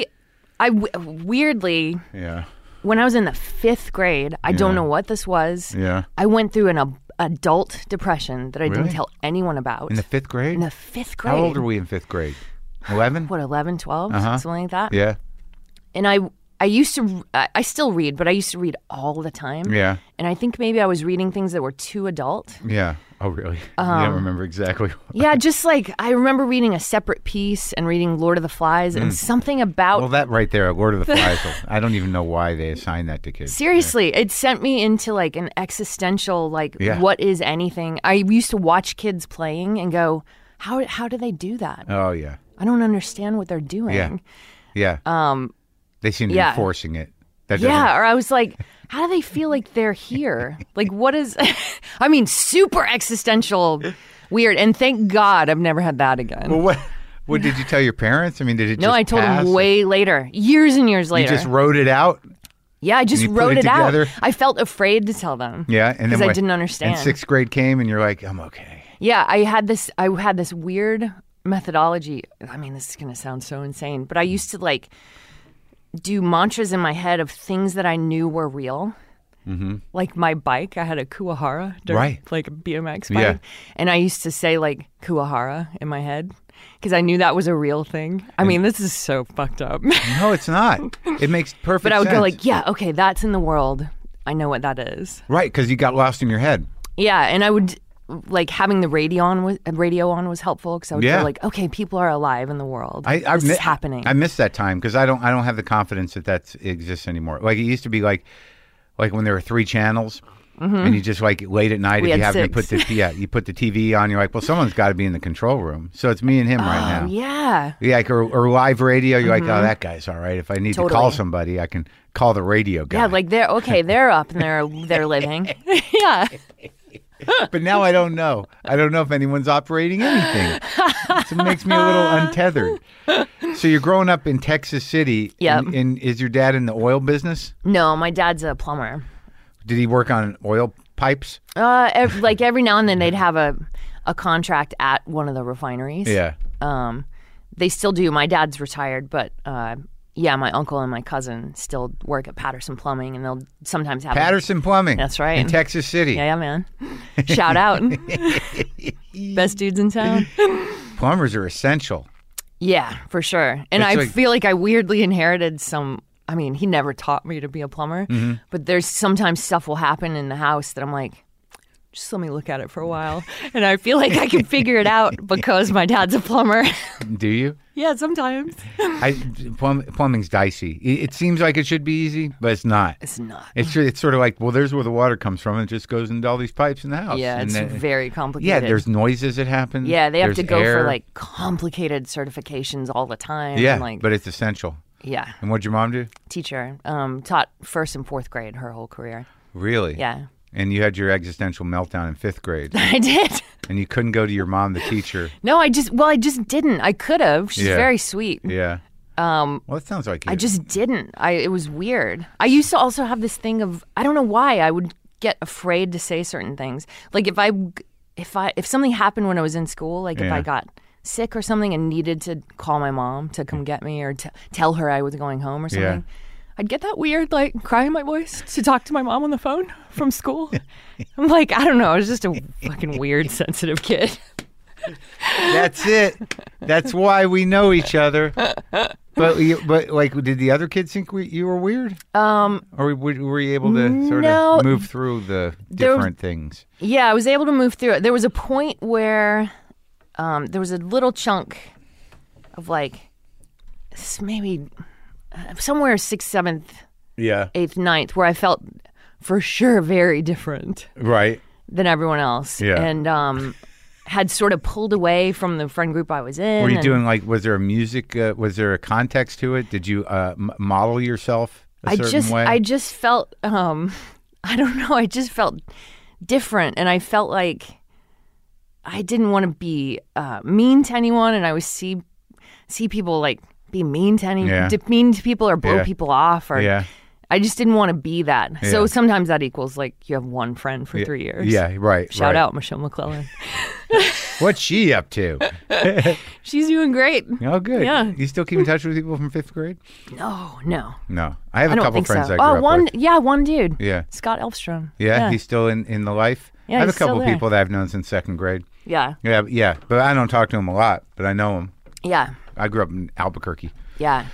Speaker 4: weirdly.
Speaker 3: Yeah.
Speaker 4: When I was in the 5th grade, I don't know what this was.
Speaker 3: Yeah.
Speaker 4: I went through an adult depression that I didn't tell anyone about.
Speaker 3: In the 5th grade?
Speaker 4: In the 5th grade.
Speaker 3: How old are we in 5th grade? 11?
Speaker 4: 11, 12, something like that.
Speaker 3: Yeah.
Speaker 4: And I still read, but I used to read all the time.
Speaker 3: Yeah.
Speaker 4: And I think maybe I was reading things that were too adult.
Speaker 3: Yeah. Oh, really? You don't remember exactly.
Speaker 4: Yeah, just like I remember reading A Separate Piece and reading Lord of the Flies and something about...
Speaker 3: Well, that right there, Lord of the Flies, I don't even know why they assigned that to kids.
Speaker 4: Seriously, it sent me into like an existential, like,
Speaker 3: Yeah.
Speaker 4: what is anything? I used to watch kids playing and go, how do they do that?
Speaker 3: Oh, yeah.
Speaker 4: I don't understand what they're doing.
Speaker 3: Yeah. They seem to
Speaker 4: yeah.
Speaker 3: be forcing it. That doesn't-
Speaker 4: Yeah, or I was like, how do they feel like they're here? Like, what is... I mean, super existential, weird. And thank God I've never had that again.
Speaker 3: Well, what did you tell your parents? I mean, did it
Speaker 4: No,
Speaker 3: just
Speaker 4: I told
Speaker 3: pass?
Speaker 4: them way later, years and years
Speaker 3: You
Speaker 4: later.
Speaker 3: just wrote it out?
Speaker 4: Yeah, I just
Speaker 3: and you put
Speaker 4: wrote
Speaker 3: it
Speaker 4: it out.
Speaker 3: together?
Speaker 4: I felt afraid to tell them.
Speaker 3: Yeah. And then
Speaker 4: Because I
Speaker 3: what-
Speaker 4: didn't understand.
Speaker 3: And 6th grade came and you're like, I'm okay.
Speaker 4: Yeah, I had this weird methodology. I mean, this is going to sound so insane, but I used to like do mantras in my head of things that I knew were real. Mm-hmm. Like my bike, I had a Kuwahara,
Speaker 3: Right.
Speaker 4: like a BMX bike.
Speaker 3: Yeah.
Speaker 4: And I used to say like Kuwahara in my head because I knew that was a real thing. I mean, this is so fucked up.
Speaker 3: No, it's not. It makes perfect
Speaker 4: But I would
Speaker 3: sense.
Speaker 4: go like, yeah, okay, that's in the world. I know what that is.
Speaker 3: Right, because you got lost in your head.
Speaker 4: Yeah, and I would like having the radio on was helpful because I would
Speaker 3: Yeah.
Speaker 4: feel like, okay, people are alive in the world.
Speaker 3: I
Speaker 4: this is happening.
Speaker 3: I miss that time because I don't have the confidence that exists anymore. Like it used to be like when there were 3 channels and you just like late at night
Speaker 4: We
Speaker 3: if you
Speaker 4: had
Speaker 3: happen to
Speaker 4: 6.
Speaker 3: you put the TV on, you're like, well, someone's got to be in the control room. So it's me and him right now.
Speaker 4: Yeah.
Speaker 3: Yeah, like, or live radio, you're like, oh, that guy's all right. If I need to call
Speaker 4: Totally.
Speaker 3: somebody, I can call the radio guy.
Speaker 4: Yeah, like they're up and they're living. Yeah.
Speaker 3: But now I don't know. I don't know if anyone's operating anything. So it makes me a little untethered. So you're growing up in Texas City.
Speaker 4: Yep.
Speaker 3: And is your dad in the oil business?
Speaker 4: No, my dad's a plumber.
Speaker 3: Did he work on oil pipes?
Speaker 4: Every now and then they'd have a contract at one of the refineries.
Speaker 3: Yeah.
Speaker 4: They still do. My dad's retired, but yeah, my uncle and my cousin still work at Patterson Plumbing, and they'll sometimes have
Speaker 3: Patterson Plumbing.
Speaker 4: That's right.
Speaker 3: In Texas City.
Speaker 4: Yeah, man. Shout out. Best dudes in town.
Speaker 3: Plumbers are essential.
Speaker 4: Yeah, for sure. And
Speaker 3: It's
Speaker 4: I
Speaker 3: like-
Speaker 4: feel like I weirdly inherited some. I mean, he never taught me to be a plumber, but there's sometimes stuff will happen in the house that I'm like, just let me look at it for a while. And I feel like I can figure it out because my dad's a plumber.
Speaker 3: Do you?
Speaker 4: Yeah, sometimes.
Speaker 3: Plumbing's dicey. It seems like it should be easy, but it's not.
Speaker 4: It's not.
Speaker 3: It's sort of like, well, there's where the water comes from. It just goes into all these pipes in the house.
Speaker 4: Yeah,
Speaker 3: And
Speaker 4: it's
Speaker 3: then-
Speaker 4: very complicated.
Speaker 3: Yeah, there's noises that happen.
Speaker 4: Yeah, they have
Speaker 3: There's
Speaker 4: to go
Speaker 3: air.
Speaker 4: for like complicated certifications all the time.
Speaker 3: Yeah,
Speaker 4: and, like,
Speaker 3: but it's essential.
Speaker 4: yeah,
Speaker 3: And what'd your mom do?
Speaker 4: teacher taught 1st and 4th grade her whole career.
Speaker 3: Really?
Speaker 4: Yeah,
Speaker 3: And you had your existential meltdown in 5th grade,
Speaker 4: I did.
Speaker 3: and you couldn't go to your mom, the teacher.
Speaker 4: No, I just didn't. I could have. She's
Speaker 3: Yeah.
Speaker 4: very sweet.
Speaker 3: Yeah. Well, it sounds like you.
Speaker 4: I just didn't. It was weird. I used to also have this thing of I don't know why I would get afraid to say certain things. Like if something happened when I was in school, like if
Speaker 3: Yeah.
Speaker 4: I got sick or something and needed to call my mom to come get me or tell her I was going home or something. I'd get that weird, like, cry in my voice to talk to my mom on the phone from school. I'm like, I don't know. I was just a fucking weird, sensitive kid.
Speaker 3: That's it. That's why we know each other. But like, did the other kids think you were weird? Or were you able to sort
Speaker 4: no.
Speaker 3: of move through the different things?
Speaker 4: Yeah, I was able to move through it. There was a point where there was a little chunk of like maybe somewhere 6th, 7th,
Speaker 3: Yeah.
Speaker 4: 8th, 9th, where I felt for sure very different
Speaker 3: Right.
Speaker 4: than everyone else.
Speaker 3: Yeah.
Speaker 4: And had sort of pulled away from the friend group I was in.
Speaker 3: Were you
Speaker 4: and
Speaker 3: doing like? Was there a music? Was there a context to it? Did you model yourself a certain way?
Speaker 4: I just felt I don't know. I just felt different, and I felt like I didn't want to be mean to anyone, and I would see people like be mean to mean to people or blow
Speaker 3: Yeah.
Speaker 4: people off, or
Speaker 3: Yeah.
Speaker 4: I just didn't want to be that.
Speaker 3: Yeah.
Speaker 4: So sometimes that equals like you have one friend for 3 years.
Speaker 3: Yeah. Right.
Speaker 4: Shout
Speaker 3: right.
Speaker 4: out Michelle McClellan.
Speaker 3: What's she up to?
Speaker 4: She's doing great.
Speaker 3: Oh, good.
Speaker 4: Yeah.
Speaker 3: You still keep in touch with people from 5th grade?
Speaker 4: No.
Speaker 3: No. I have
Speaker 4: I
Speaker 3: a
Speaker 4: don't
Speaker 3: couple
Speaker 4: think
Speaker 3: friends
Speaker 4: so.
Speaker 3: I grew up
Speaker 4: one
Speaker 3: with.
Speaker 4: one dude.
Speaker 3: Yeah.
Speaker 4: Scott Elfstrom.
Speaker 3: Yeah, he's still in the life.
Speaker 4: Yeah,
Speaker 3: I have a
Speaker 4: he's still
Speaker 3: couple
Speaker 4: there.
Speaker 3: people that I've known since 2nd grade.
Speaker 4: Yeah.
Speaker 3: Yeah, but I don't talk to him a lot, but I know him.
Speaker 4: Yeah.
Speaker 3: I grew up in Albuquerque.
Speaker 4: Yeah.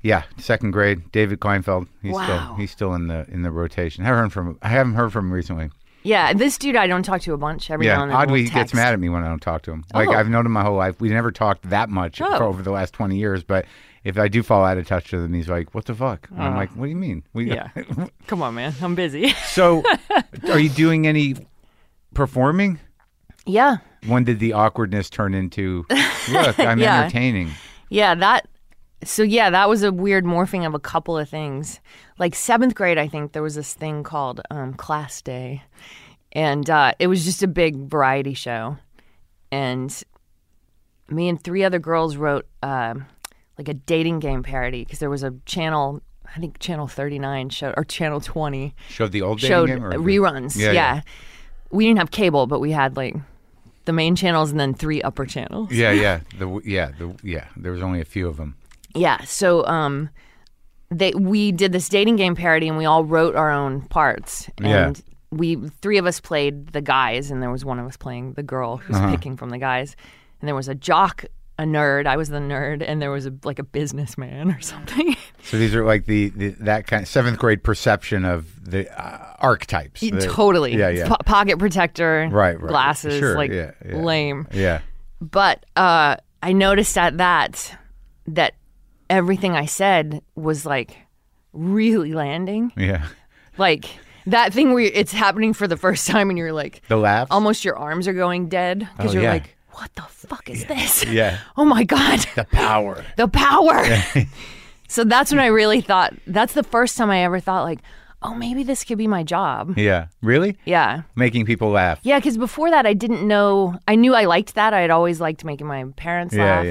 Speaker 3: Yeah, second grade. David Kleinfeld.
Speaker 4: Wow.
Speaker 3: He's still in the rotation. I haven't heard from him recently.
Speaker 4: Yeah, this dude I don't talk to a bunch. Every now and then
Speaker 3: oddly,
Speaker 4: we'll
Speaker 3: he gets
Speaker 4: text.
Speaker 3: mad at me when I don't talk to him. Like,
Speaker 4: Oh.
Speaker 3: I've known him my whole life. We never talked that much for over the last 20 years, but if I do fall out of touch with him, he's like, what the fuck? And I'm like, what do you mean?
Speaker 4: Yeah. Come on, man. I'm busy.
Speaker 3: So, are you doing any performing?
Speaker 4: Yeah.
Speaker 3: When did the awkwardness turn into, look, I'm
Speaker 4: Yeah.
Speaker 3: entertaining?
Speaker 4: Yeah, that was a weird morphing of a couple of things. Like 7th grade, I think there was this thing called Class Day, and it was just a big variety show. And me and 3 other girls wrote like a dating game parody because there was a channel, I think Channel 39 showed, or Channel 20
Speaker 3: Showed the old dating
Speaker 4: showed
Speaker 3: game? Or
Speaker 4: reruns.
Speaker 3: Yeah,
Speaker 4: Yeah.
Speaker 3: yeah.
Speaker 4: We didn't have cable, but we had like the main channels and then 3 upper channels.
Speaker 3: Yeah. There was only a few of them.
Speaker 4: Yeah, so we did this dating game parody, and we all wrote our own parts. And we 3 of us played the guys, and there was one of us playing the girl who's picking from the guys. And there was a jock, a nerd. I was the nerd, and there was a businessman or something.
Speaker 3: So these are like the that kind of 7th grade perception of the archetypes.
Speaker 4: Totally.
Speaker 3: Yeah.
Speaker 4: Pocket protector,
Speaker 3: Right.
Speaker 4: glasses,
Speaker 3: Sure,
Speaker 4: like
Speaker 3: yeah.
Speaker 4: lame.
Speaker 3: Yeah.
Speaker 4: But I noticed at that everything I said was like really landing.
Speaker 3: Yeah.
Speaker 4: Like that thing where it's happening for the first time and you're like,
Speaker 3: The laughs?
Speaker 4: almost your arms are going dead because
Speaker 3: Oh,
Speaker 4: you're
Speaker 3: yeah.
Speaker 4: like, what the fuck is this?
Speaker 3: Yeah.
Speaker 4: Oh my God.
Speaker 3: The power.
Speaker 4: The power. So that's when I really thought, that's the first time I ever thought like, oh, maybe this could be my job.
Speaker 3: Yeah. Really?
Speaker 4: Yeah.
Speaker 3: Making people laugh.
Speaker 4: Yeah, because before that, I didn't know. I knew I liked that. I had always liked making my parents laugh,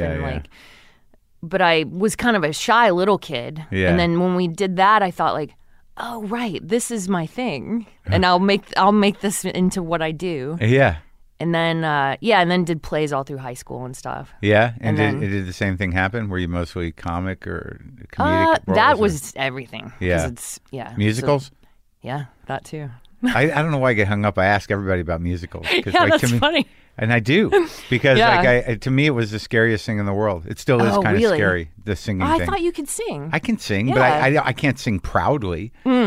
Speaker 4: but I was kind of a shy little kid.
Speaker 3: Yeah.
Speaker 4: And then when we did that, I thought like, oh right, this is my thing, and I'll make this into what I do.
Speaker 3: Yeah.
Speaker 4: And then and then did plays all through high school and stuff.
Speaker 3: Yeah. And
Speaker 4: And
Speaker 3: did the same thing happen? Were you mostly comic or comedic?
Speaker 4: That
Speaker 3: roles, or
Speaker 4: was everything. 'Cause
Speaker 3: Yeah.
Speaker 4: It's,
Speaker 3: musicals.
Speaker 4: So, yeah, that too.
Speaker 3: I don't know why I get hung up. I ask everybody about musicals. 'Cause,
Speaker 4: Yeah,
Speaker 3: like,
Speaker 4: that's
Speaker 3: to me,
Speaker 4: funny.
Speaker 3: And I do, because
Speaker 4: Yeah.
Speaker 3: like to me it was the scariest thing in the world. It still is
Speaker 4: Oh,
Speaker 3: kind of
Speaker 4: really?
Speaker 3: scary, the singing
Speaker 4: I
Speaker 3: thing.
Speaker 4: thought you could sing.
Speaker 3: I can sing, but
Speaker 4: Yeah.
Speaker 3: I can't sing proudly.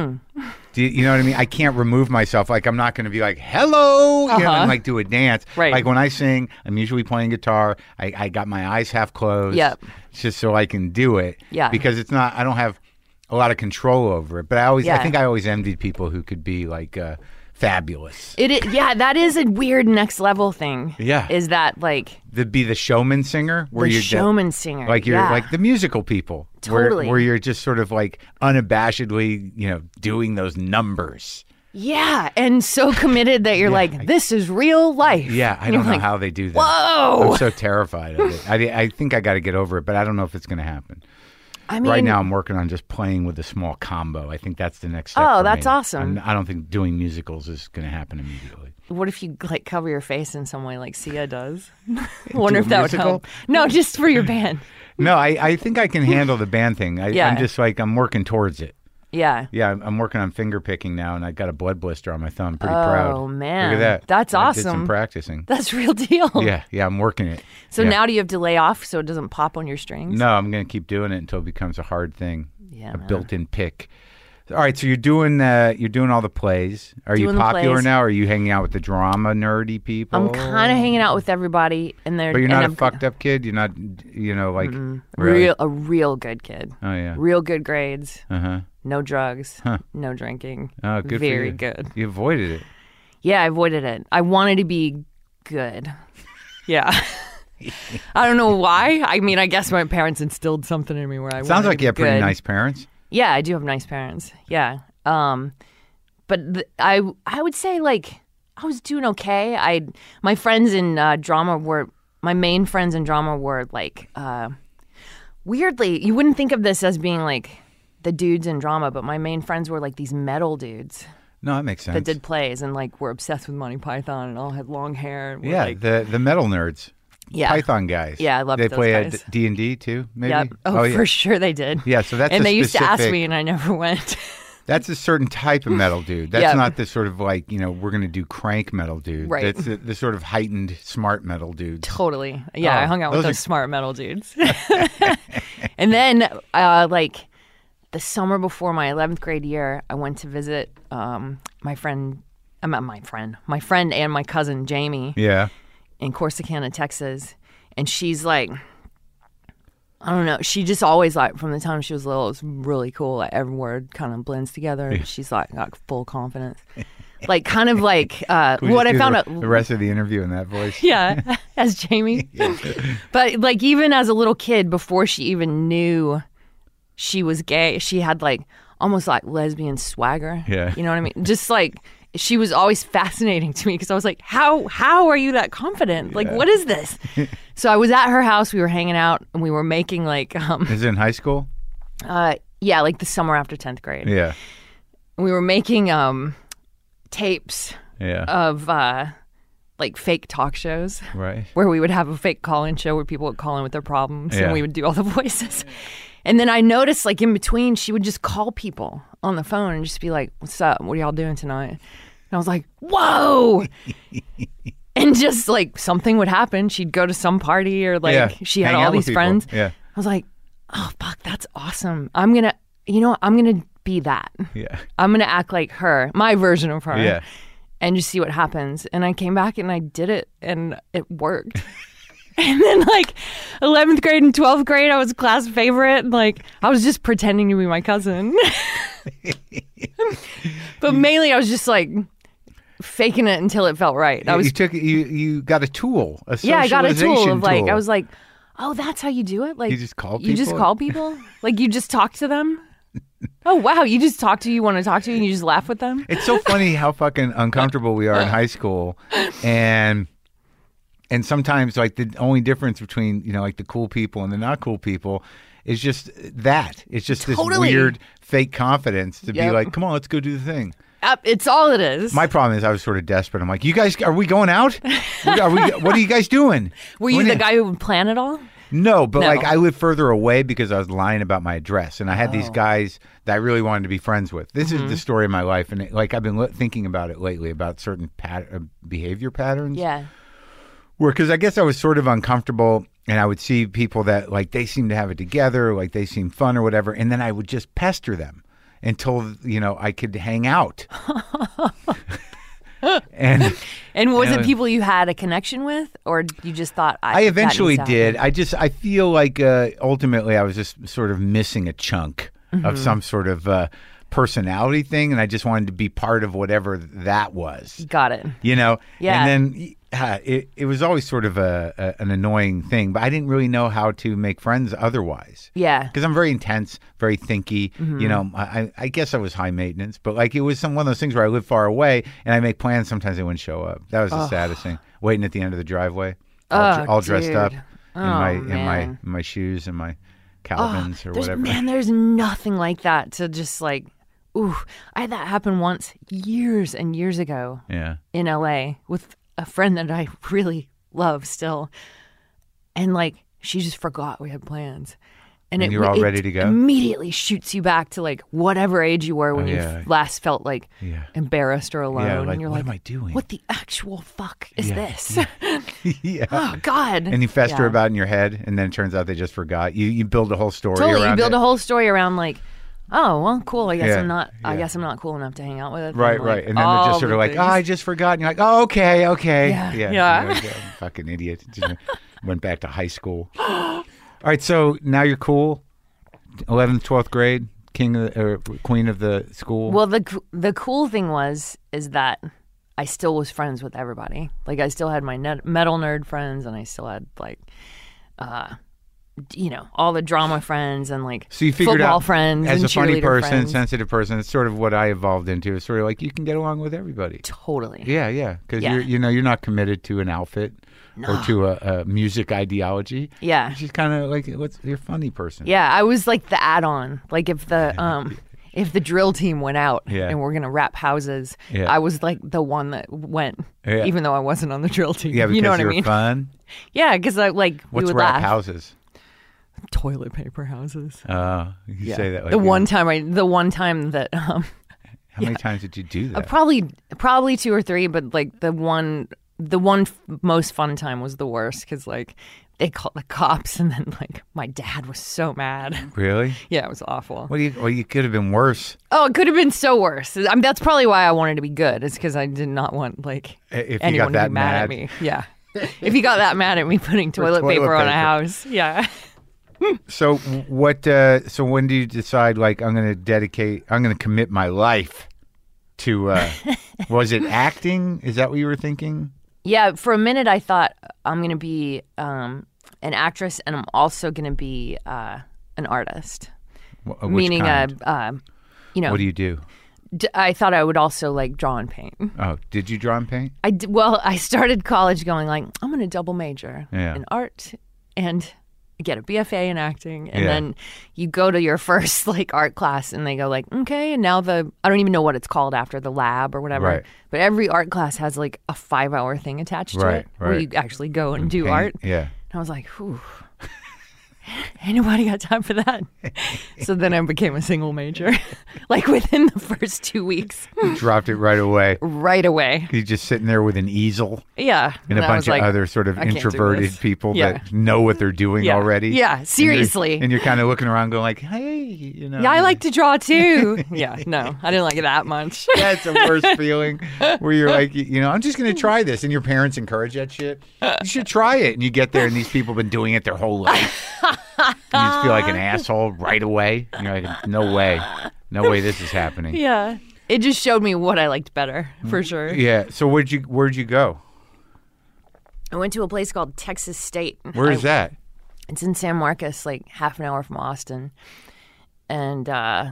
Speaker 3: Do you know what I mean? I can't remove myself. Like I'm not going to be like hello, you know, and like do a dance.
Speaker 4: Right.
Speaker 3: Like when I sing, I'm usually playing guitar. I got my eyes half closed.
Speaker 4: Yep.
Speaker 3: Just so I can do it.
Speaker 4: Yeah.
Speaker 3: Because it's not. I don't have a lot of control over it. But I
Speaker 4: Yeah.
Speaker 3: think I always envied people who could be like fabulous.
Speaker 4: Yeah, that is a weird next level thing.
Speaker 3: Yeah.
Speaker 4: Is that like
Speaker 3: Be the showman singer, where
Speaker 4: the
Speaker 3: you're
Speaker 4: showman singer?
Speaker 3: like you're
Speaker 4: yeah.
Speaker 3: like the musical people,
Speaker 4: Totally.
Speaker 3: where you're just sort of like unabashedly, doing those numbers.
Speaker 4: Yeah, and so committed that you're like, this is real life.
Speaker 3: Yeah, I
Speaker 4: And
Speaker 3: don't
Speaker 4: you're
Speaker 3: know
Speaker 4: like,
Speaker 3: how they do that.
Speaker 4: Whoa!
Speaker 3: I'm so terrified of it. I think I got to get over it, but I don't know if it's going to happen.
Speaker 4: I mean,
Speaker 3: Right now, I'm working on just playing with a small combo. I think that's the next step.
Speaker 4: Oh,
Speaker 3: for
Speaker 4: that's
Speaker 3: me.
Speaker 4: awesome.
Speaker 3: I don't think doing musicals is going to happen immediately.
Speaker 4: what if you like cover your face in some way like Sia does? Wonder
Speaker 3: Do
Speaker 4: if
Speaker 3: a
Speaker 4: that would
Speaker 3: musical?
Speaker 4: help. No, just for your band.
Speaker 3: No, I think I can handle the band thing.
Speaker 4: Yeah.
Speaker 3: I'm just like, I'm working towards it.
Speaker 4: Yeah.
Speaker 3: Yeah, I'm working on finger picking now, and I got a blood blister on my thumb. I'm pretty proud.
Speaker 4: Oh, man.
Speaker 3: Look at that.
Speaker 4: That's
Speaker 3: I did some
Speaker 4: awesome.
Speaker 3: practicing.
Speaker 4: That's real deal.
Speaker 3: Yeah, I'm working it.
Speaker 4: So
Speaker 3: Yeah.
Speaker 4: now do you have to lay off so it doesn't pop on your strings?
Speaker 3: No, I'm going to keep doing it until it becomes a hard thing.
Speaker 4: Yeah,
Speaker 3: A
Speaker 4: man.
Speaker 3: built-in pick. All right, so you're doing all the plays. Are you
Speaker 4: Doing the
Speaker 3: popular
Speaker 4: plays.
Speaker 3: now? Or are you hanging out with the drama nerdy people?
Speaker 4: I'm kind of hanging out with everybody, and they're.
Speaker 3: But you're
Speaker 4: and
Speaker 3: not
Speaker 4: I'm
Speaker 3: a fucked up kid. You're not, like really?
Speaker 4: a real good kid.
Speaker 3: Oh yeah.
Speaker 4: Real good grades.
Speaker 3: Uh-huh.
Speaker 4: No drugs. No drinking.
Speaker 3: Oh, good.
Speaker 4: Very
Speaker 3: for you.
Speaker 4: good.
Speaker 3: You avoided it.
Speaker 4: Yeah, I avoided it. I wanted to be good. Yeah. I don't know why. I mean, I guess my parents instilled something in me where I
Speaker 3: Sounds
Speaker 4: wanted
Speaker 3: like
Speaker 4: to
Speaker 3: you
Speaker 4: be
Speaker 3: have pretty
Speaker 4: good.
Speaker 3: nice parents.
Speaker 4: Yeah, I do have nice parents. Yeah. But I would say like I was doing okay. My friends in drama were my main friends in drama were like weirdly, you wouldn't think of this as being like the dudes in drama, but my main friends were like these metal dudes
Speaker 3: No, that makes sense.
Speaker 4: that did plays and like were obsessed with Monty Python and all had long hair. And were,
Speaker 3: Yeah,
Speaker 4: like,
Speaker 3: the metal nerds.
Speaker 4: yeah.
Speaker 3: Python guys.
Speaker 4: Yeah, I love
Speaker 3: They
Speaker 4: those
Speaker 3: play
Speaker 4: guys.
Speaker 3: at D&D too, maybe?
Speaker 4: Yep. Oh,
Speaker 3: yeah.
Speaker 4: for sure they did.
Speaker 3: Yeah, so that's
Speaker 4: and
Speaker 3: a
Speaker 4: they used to ask
Speaker 3: specific-
Speaker 4: me, and I never went.
Speaker 3: That's a certain type of metal dude. That's
Speaker 4: Yeah.
Speaker 3: not the sort of like, we're going to do crank metal dude.
Speaker 4: Right.
Speaker 3: That's the sort of heightened smart metal dude.
Speaker 4: Totally. Yeah,
Speaker 3: Oh,
Speaker 4: I hung out with
Speaker 3: those
Speaker 4: those
Speaker 3: are-
Speaker 4: smart metal dudes. And then, like, the summer before my 11th grade year, I went to visit my friend and my cousin, Jamie,
Speaker 3: Yeah.
Speaker 4: in Corsicana, Texas. And she's like, I don't know. She just always, like, from the time she was little, it was really cool. Like, every word kind of blends together. She's like, got full confidence. Like, kind of like
Speaker 3: Can we
Speaker 4: what
Speaker 3: just
Speaker 4: I
Speaker 3: do
Speaker 4: found out.
Speaker 3: the rest of the interview in that voice.
Speaker 4: Yeah, as Jamie. But, like, even as a little kid, before she even knew she was gay, she had, like, almost like lesbian swagger.
Speaker 3: Yeah.
Speaker 4: You know what I mean? Just like, she was always fascinating to me because I was like, how are you that confident? Like, what is this? So I was at her house, we were hanging out, and we were making, like,
Speaker 3: Is it in high school?
Speaker 4: yeah, like the summer after 10th grade.
Speaker 3: Yeah.
Speaker 4: We were making tapes
Speaker 3: Yeah.
Speaker 4: of, like, fake talk shows.
Speaker 3: Right.
Speaker 4: Where we would have a fake call-in show where people would call in with their problems
Speaker 3: Yeah.
Speaker 4: and we would do all the voices. And then I noticed, like, in between, she would just call people on the phone and just be like, what's up? What are y'all doing tonight? And I was like, whoa! And just, like, something would happen. She'd go to some party or, like,
Speaker 3: Yeah.
Speaker 4: she had
Speaker 3: Hang
Speaker 4: all
Speaker 3: out with
Speaker 4: these
Speaker 3: people.
Speaker 4: friends.
Speaker 3: Yeah.
Speaker 4: I was like, oh, fuck, that's awesome. I'm going to be that.
Speaker 3: Yeah.
Speaker 4: I'm going to act like her, my version of her.
Speaker 3: Yeah.
Speaker 4: And just see what happens. And I came back and I did it and it worked. And then, like, 11th grade and 12th grade, I was class favorite. And, like, I was just pretending to be my cousin. But mainly I was just, like, faking it until it felt right.
Speaker 3: You got a tool. A
Speaker 4: Yeah, I got a tool
Speaker 3: socialization
Speaker 4: of, like,
Speaker 3: tool.
Speaker 4: I was like, oh, that's how you do it? Like,
Speaker 3: You just call
Speaker 4: You just
Speaker 3: people?
Speaker 4: call people? Like, you just talk to them? Oh, wow, you just talk to who you want to talk to and you just laugh with them?
Speaker 3: It's so funny how fucking uncomfortable we are in high school, and sometimes like the only difference between like the cool people and the not cool people is just that. It's just this
Speaker 4: Totally.
Speaker 3: weird fake confidence to be
Speaker 4: Yep.
Speaker 3: like, come on, let's go do the thing.
Speaker 4: It's all it is.
Speaker 3: My problem is I was sort of desperate. I'm like, you guys, are we going out? What are you guys doing?
Speaker 4: Were you
Speaker 3: When
Speaker 4: the
Speaker 3: you-
Speaker 4: guy who would plan it all?
Speaker 3: No, but
Speaker 4: No.
Speaker 3: like I lived further away because I was lying about my address, and I had these guys that I really wanted to be friends with. This is the story of my life, and like I've been thinking about it lately about certain behavior patterns.
Speaker 4: Yeah.
Speaker 3: Where, because I guess I was sort of uncomfortable, and I would see people that like they seem to have it together, like they seem fun or whatever, and then I would just pester them until I could hang out. And
Speaker 4: Was
Speaker 3: And
Speaker 4: it people you had a connection with, or you just thought
Speaker 3: I eventually
Speaker 4: that needs to happen?
Speaker 3: did. I feel like ultimately I was just sort of missing a chunk of some sort of personality thing, and I just wanted to be part of whatever that was.
Speaker 4: Got it.
Speaker 3: Yeah.
Speaker 4: Yeah.
Speaker 3: And then it was always sort of an annoying thing, but I didn't really know how to make friends otherwise.
Speaker 4: Yeah.
Speaker 3: Because I'm very intense, very thinky. I guess I was high maintenance, but like it was one of those things where I live far away and I make plans. Sometimes they wouldn't show up. That was the saddest thing. Waiting at the end of the driveway, all dressed
Speaker 4: dude.
Speaker 3: up in
Speaker 4: man.
Speaker 3: my shoes and my Calvins or
Speaker 4: There's,
Speaker 3: whatever.
Speaker 4: man, there's nothing like that to just like, ooh. I had that happen once years and years ago
Speaker 3: Yeah.
Speaker 4: in LA with a friend that I really love still. And like, she just forgot we had plans.
Speaker 3: And you were all ready to go?
Speaker 4: Immediately shoots you back to like whatever age you were when
Speaker 3: yeah.
Speaker 4: you last felt like
Speaker 3: Yeah.
Speaker 4: embarrassed or alone.
Speaker 3: Yeah, like,
Speaker 4: and you're
Speaker 3: what
Speaker 4: like,
Speaker 3: am I doing?
Speaker 4: What the actual fuck is
Speaker 3: Yeah.
Speaker 4: this?
Speaker 3: Yeah.
Speaker 4: Oh God.
Speaker 3: And you fester
Speaker 4: Yeah.
Speaker 3: about it in your head, and then it turns out they just forgot. You build a whole story
Speaker 4: Totally,
Speaker 3: around
Speaker 4: you build
Speaker 3: it.
Speaker 4: a whole story around like, oh well, cool. I guess
Speaker 3: Yeah,
Speaker 4: I'm not. I
Speaker 3: yeah.
Speaker 4: guess I'm not cool enough to hang out with.
Speaker 3: Right,
Speaker 4: like,
Speaker 3: right. And then they're
Speaker 4: all
Speaker 3: just sort
Speaker 4: the
Speaker 3: of like,
Speaker 4: things.
Speaker 3: oh, I just forgot. And you're like, oh, okay.
Speaker 4: Yeah,
Speaker 3: Yeah.
Speaker 4: yeah.
Speaker 3: You know, fucking idiot. Just went back to high school. All right, so now you're cool. 11th, 12th grade, queen of the school.
Speaker 4: Well, the cool thing is that I still was friends with everybody. Like I still had my metal nerd friends, and I still had like, all the drama friends and like
Speaker 3: So you figured
Speaker 4: football
Speaker 3: out,
Speaker 4: friends
Speaker 3: as
Speaker 4: and
Speaker 3: a funny
Speaker 4: cheerleader
Speaker 3: person,
Speaker 4: friends.
Speaker 3: sensitive person, it's sort of what I evolved into. It's sort of like you can get along with everybody.
Speaker 4: Totally.
Speaker 3: Yeah, because
Speaker 4: Yeah.
Speaker 3: you're not committed to an outfit or to a music ideology.
Speaker 4: Yeah.
Speaker 3: You're just kind of like you're a funny person.
Speaker 4: Yeah, I was like the add-on. Like if the drill team went out
Speaker 3: Yeah.
Speaker 4: and we're gonna wrap houses,
Speaker 3: Yeah.
Speaker 4: I was like the one that went,
Speaker 3: Yeah.
Speaker 4: even though I wasn't on the drill team.
Speaker 3: Yeah, because
Speaker 4: you know what I
Speaker 3: you're
Speaker 4: mean?
Speaker 3: fun.
Speaker 4: Yeah, because I like we
Speaker 3: What's
Speaker 4: would
Speaker 3: wrap
Speaker 4: laugh.
Speaker 3: houses?
Speaker 4: Toilet paper houses.
Speaker 3: You say that like
Speaker 4: the one time that
Speaker 3: How many times did you do that?
Speaker 4: probably 2 or 3, but like the one most fun time was the worst because like they called the cops and then like my dad was so mad.
Speaker 3: Really?
Speaker 4: Yeah, it was awful.
Speaker 3: Well, you could have been worse.
Speaker 4: Oh, it could have been so worse. I mean, that's probably why I wanted to be good. It's because I did not want like
Speaker 3: If you
Speaker 4: anyone
Speaker 3: got that
Speaker 4: to be mad at me. Yeah. If he got that mad at me putting toilet paper on a house. Yeah.
Speaker 3: So what? So when do you decide? Like, I'm going to commit my life to. Was it acting? Is that what you were thinking?
Speaker 4: Yeah. For a minute, I thought I'm going to be an actress, and I'm also going to be an artist.
Speaker 3: Which
Speaker 4: meaning,
Speaker 3: kind?
Speaker 4: What
Speaker 3: do you do?
Speaker 4: I thought I would also like draw and paint.
Speaker 3: Oh, did you draw and paint?
Speaker 4: Well, I started college going like, I'm going to double major in art and get a BFA in acting. And then you go to your first like art class and they go like, okay, and now I don't even know what it's called after, the lab or whatever.
Speaker 3: Right.
Speaker 4: But every art class has like a 5-hour thing attached to it where you actually go and do
Speaker 3: paint.
Speaker 4: art.
Speaker 3: Yeah.
Speaker 4: And I was like, whew. Ain't nobody got time for that. So then I became a single major, like within the first 2 weeks.
Speaker 3: You dropped it right away.
Speaker 4: Right away.
Speaker 3: You're just sitting there with an easel.
Speaker 4: Yeah.
Speaker 3: And a bunch of other sort of
Speaker 4: I can't do
Speaker 3: introverted
Speaker 4: this.
Speaker 3: people that know what they're doing already.
Speaker 4: Yeah, seriously.
Speaker 3: And you're kind of looking around going like, hey, you know.
Speaker 4: Yeah, I like to draw too. Yeah, no, I didn't like it that much.
Speaker 3: That's the worst feeling where you're like, I'm just going to try this. And your parents encourage that shit. You should try it. And you get there and these people have been doing it their whole life. You just feel like an asshole right away. And you're like, no way this is happening.
Speaker 4: Yeah. It just showed me what I liked better, for sure.
Speaker 3: Yeah. So where'd you go?
Speaker 4: I went to a place called Texas State.
Speaker 3: Where is that?
Speaker 4: It's in San Marcos, like half an hour from Austin. And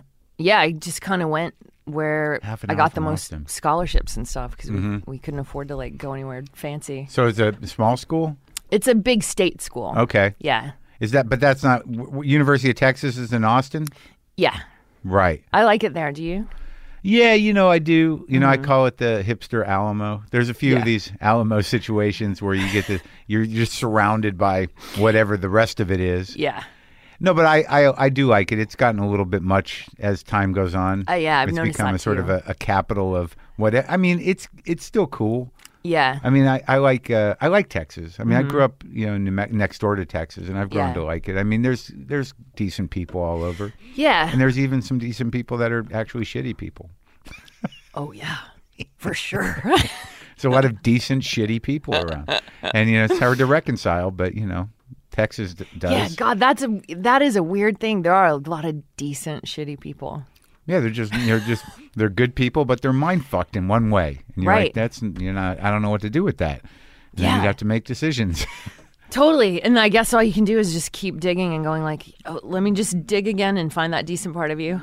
Speaker 4: I just kind of went where I got the most scholarships and stuff because we couldn't afford to like go anywhere fancy.
Speaker 3: So it's a small school?
Speaker 4: It's a big state school.
Speaker 3: Okay.
Speaker 4: Yeah.
Speaker 3: But that's not, University of Texas is in Austin?
Speaker 4: Yeah.
Speaker 3: Right.
Speaker 4: I like it there. Do you?
Speaker 3: Yeah, I do. I call it the hipster Alamo. There's a few of these Alamo situations where you get you're just surrounded by whatever the rest of it is.
Speaker 4: Yeah.
Speaker 3: No, but I do like it. It's gotten a little bit much as time goes on.
Speaker 4: Yeah, I've
Speaker 3: it's
Speaker 4: noticed
Speaker 3: become
Speaker 4: that
Speaker 3: a sort
Speaker 4: too.
Speaker 3: of a capital of what. I mean, it's still cool.
Speaker 4: Yeah.
Speaker 3: I mean, I like Texas. I mean, I grew up, next door to Texas, and I've grown to like it. I mean, there's decent people all over.
Speaker 4: Yeah.
Speaker 3: And there's even some decent people that are actually shitty people.
Speaker 4: Oh, yeah. For sure.
Speaker 3: There's a lot of decent, shitty people around. And, it's hard to reconcile, but, Texas does.
Speaker 4: Yeah, God, that is a weird thing. There are a lot of decent, shitty people.
Speaker 3: Yeah, they're good people, but they're mind fucked in one way. And you're like, I don't know what to do with that. And then you'd have to make decisions.
Speaker 4: Totally. And I guess all you can do is just keep digging and going like, oh, let me just dig again and find that decent part of you.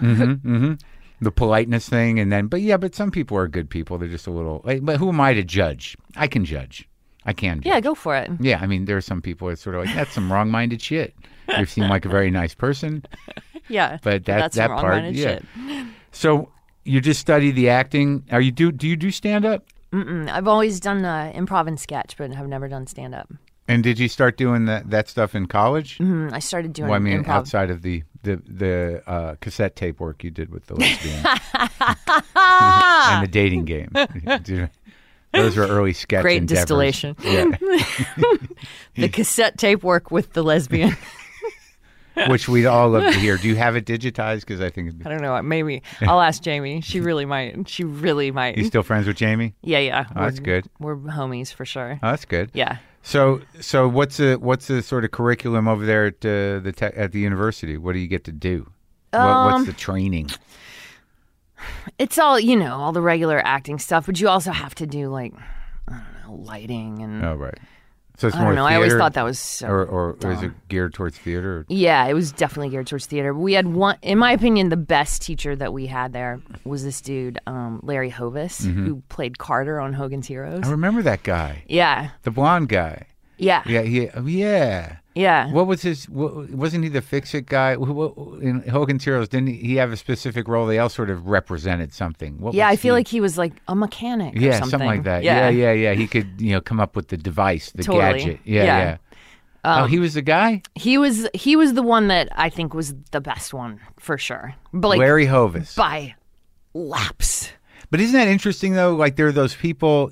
Speaker 3: The politeness thing. And then, but some people are good people. They're just a little, but who am I to judge? I can judge. I can judge.
Speaker 4: Yeah, go for it.
Speaker 3: Yeah, I mean, there are some people that's sort of like, that's some wrong-minded shit. You seem like a very nice person.
Speaker 4: Yeah,
Speaker 3: but
Speaker 4: that's
Speaker 3: that part,
Speaker 4: shit.
Speaker 3: So you just study the acting. Do you do stand-up?
Speaker 4: I've always done improv and sketch, but have never done stand-up.
Speaker 3: And did you start doing that stuff in college?
Speaker 4: I started doing improv.
Speaker 3: Outside of the cassette tape work you did with the lesbian and the dating game. Those were early sketch
Speaker 4: Great
Speaker 3: endeavors.
Speaker 4: Distillation.
Speaker 3: Yeah.
Speaker 4: The cassette tape work with the lesbian.
Speaker 3: Which we'd all love to hear. Do you have it digitized? Because I think
Speaker 4: I don't know. Maybe I'll ask Jamie. She really might. She really might.
Speaker 3: You still friends with Jamie?
Speaker 4: Yeah.
Speaker 3: Oh, that's good.
Speaker 4: We're homies for sure.
Speaker 3: Oh, that's good.
Speaker 4: Yeah.
Speaker 3: So what's the sort of curriculum over there at the university? What do you get to do? What's the training?
Speaker 4: It's all all the regular acting stuff, but you also have to do like I don't know, lighting and.
Speaker 3: Oh right. So it's
Speaker 4: I
Speaker 3: more
Speaker 4: don't know.
Speaker 3: theater,
Speaker 4: I always thought that was so
Speaker 3: or
Speaker 4: dumb.
Speaker 3: is it geared towards theater?
Speaker 4: Yeah, it was definitely geared towards theater. We had one, in my opinion, the best teacher that we had there was this dude, Larry Hovis, who played Carter on Hogan's Heroes.
Speaker 3: I remember that guy.
Speaker 4: Yeah.
Speaker 3: The blonde guy.
Speaker 4: Yeah.
Speaker 3: Yeah.
Speaker 4: Yeah.
Speaker 3: What was his? Wasn't he the Fix-It guy in Hogan's Heroes? Didn't he have a specific role? They all sort of represented something.
Speaker 4: I feel like he was like a mechanic. Or something
Speaker 3: like that.
Speaker 4: Yeah.
Speaker 3: Yeah. He could come up with the device, the
Speaker 4: Totally.
Speaker 3: gadget. Yeah. Oh, he was the guy?
Speaker 4: He was the one that I think was the best one for sure. But like
Speaker 3: Larry Hovis.
Speaker 4: by laps.
Speaker 3: But isn't that interesting though? Like there are those people,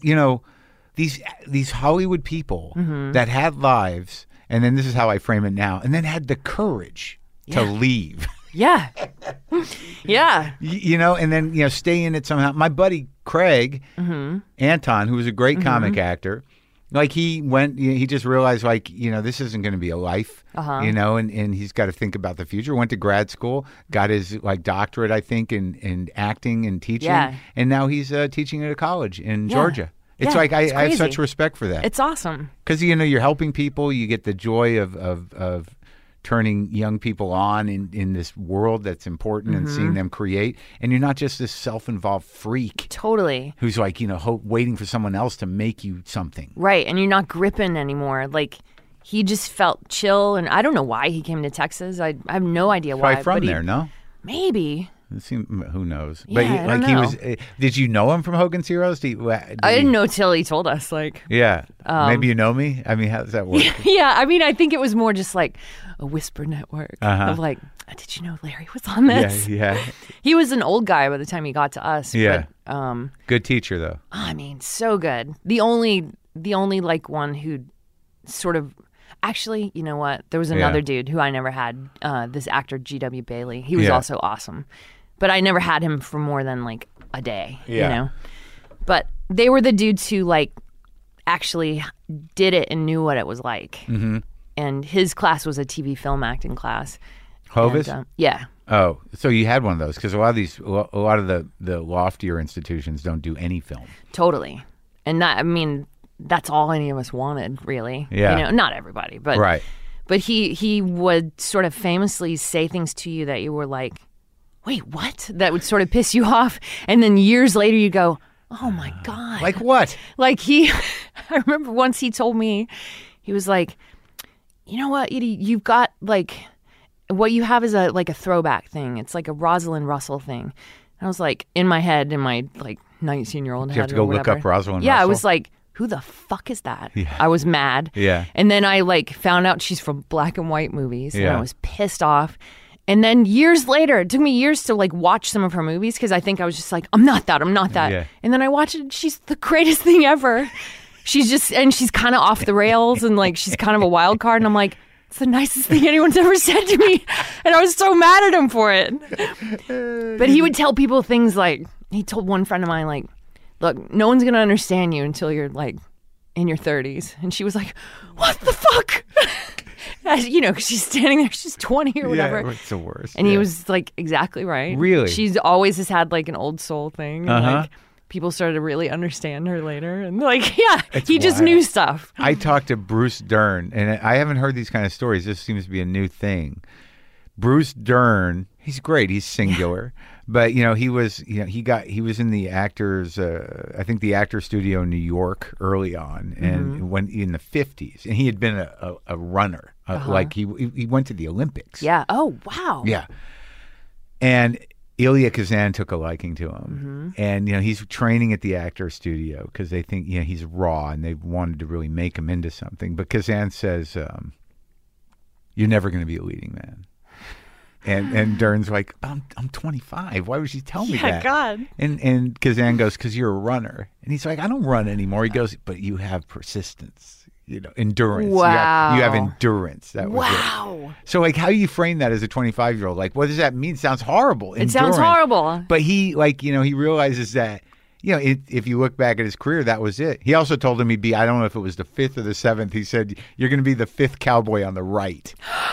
Speaker 3: these Hollywood people that had lives, and then this is how I frame it now, and then had the courage to leave.
Speaker 4: Yeah. Yeah.
Speaker 3: And then, stay in it somehow. My buddy Craig Anton, who was a great comic actor, like he went, he just realized like, this isn't going to be a life, and he's got to think about the future. Went to grad school, got his like doctorate, I think, in acting and teaching.
Speaker 4: Yeah.
Speaker 3: And now he's teaching at a college in Georgia. It's like,
Speaker 4: it's
Speaker 3: I have
Speaker 4: crazy.
Speaker 3: such respect for that.
Speaker 4: It's awesome.
Speaker 3: Because, you're helping people. You get the joy of turning young people on in this world that's important and seeing them create. And you're not just this self-involved freak.
Speaker 4: Totally.
Speaker 3: Who's like, waiting for someone else to make you something.
Speaker 4: Right. And you're not gripping anymore. Like, he just felt chill. And I don't know why he came to Texas. I have no idea why.
Speaker 3: Probably from there, no?
Speaker 4: Maybe.
Speaker 3: Who knows?
Speaker 4: Yeah, I don't know.
Speaker 3: He was. Did you know him from Hogan's Heroes?
Speaker 4: I didn't know till he told us. Like,
Speaker 3: yeah, maybe you know me. I mean, how does that work?
Speaker 4: Yeah, I mean, I think it was more just like a whisper network of like, did you know Larry was on this?
Speaker 3: Yeah.
Speaker 4: He was an old guy by the time he got to us.
Speaker 3: Yeah.
Speaker 4: But,
Speaker 3: good teacher though.
Speaker 4: I mean, so good. The only like one who sort of. Actually, you know what? There was another dude who I never had, this actor, G.W. Bailey. He was also awesome. But I never had him for more than like a day, But they were the dudes who like actually did it and knew what it was like. Mm-hmm. And his class was a TV film acting class.
Speaker 3: Hovis?
Speaker 4: And, yeah.
Speaker 3: Oh, so you had one of those because a lot of the loftier institutions don't do any film.
Speaker 4: Totally. And that's all any of us wanted, really.
Speaker 3: Yeah.
Speaker 4: Not everybody, but
Speaker 3: right.
Speaker 4: But he would sort of famously say things to you that you were like, wait, what? That would sort of piss you off. And then years later you go, oh my God.
Speaker 3: Like what?
Speaker 4: Like I remember once he told me, he was like, you know what, Edie, you've got like, what you have is a throwback thing. It's like a Rosalind Russell thing. And I was like, in my head, in my like 19-year-old head.
Speaker 3: You have to go look up Rosalind Russell?
Speaker 4: Yeah, I was like, who the fuck is that?
Speaker 3: Yeah.
Speaker 4: I was mad.
Speaker 3: Yeah.
Speaker 4: And then I like found out she's from black and white movies. And I was pissed off. And then years later, it took me years to like watch some of her movies because I think I was just like, I'm not that.
Speaker 3: Yeah.
Speaker 4: And then I watched it. She's the greatest thing ever. She's kind of off the rails and like she's kind of a wild card. And I'm like, it's the nicest thing anyone's ever said to me. And I was so mad at him for it. But he would tell people things like, he told one friend of mine, like, look, no one's going to understand you until you're like in your 30s. And she was like, what the fuck? As, because she's standing there, she's 20 or whatever.
Speaker 3: Yeah, it's the worst.
Speaker 4: And he was like, exactly right.
Speaker 3: Really?
Speaker 4: She's always has had like an old soul thing. And like people started to really understand her later. And like, he just knew stuff.
Speaker 3: I talked to Bruce Dern, and I haven't heard these kind of stories. This seems to be a new thing. Bruce Dern, he's great. He's singular. But, he was, he was in the actors, I think the actor studio in New York early on, and when in the 50s, and he had been a runner, like he went to the Olympics.
Speaker 4: Yeah. Oh, wow.
Speaker 3: Yeah. And Elia Kazan took a liking to him, and he's training at the actor studio because they think he's raw, and they wanted to really make him into something. But Kazan says, "You're never going to be a leading man." And Dern's like, I'm 25. Why would you tell me that?
Speaker 4: Yeah, God.
Speaker 3: And Kazan goes, because you're a runner. And he's like, I don't run anymore. He goes, but you have persistence, endurance.
Speaker 4: Wow.
Speaker 3: You have endurance. That was it. So like, how you frame that as a 25-year-old? Like, what does that mean? It sounds horrible.
Speaker 4: It sounds horrible.
Speaker 3: But he he realizes that, if you look back at his career, that was it. He also told him he'd be, I don't know if it was the 5th or the 7th. He said, you're going to be the 5th cowboy on the right.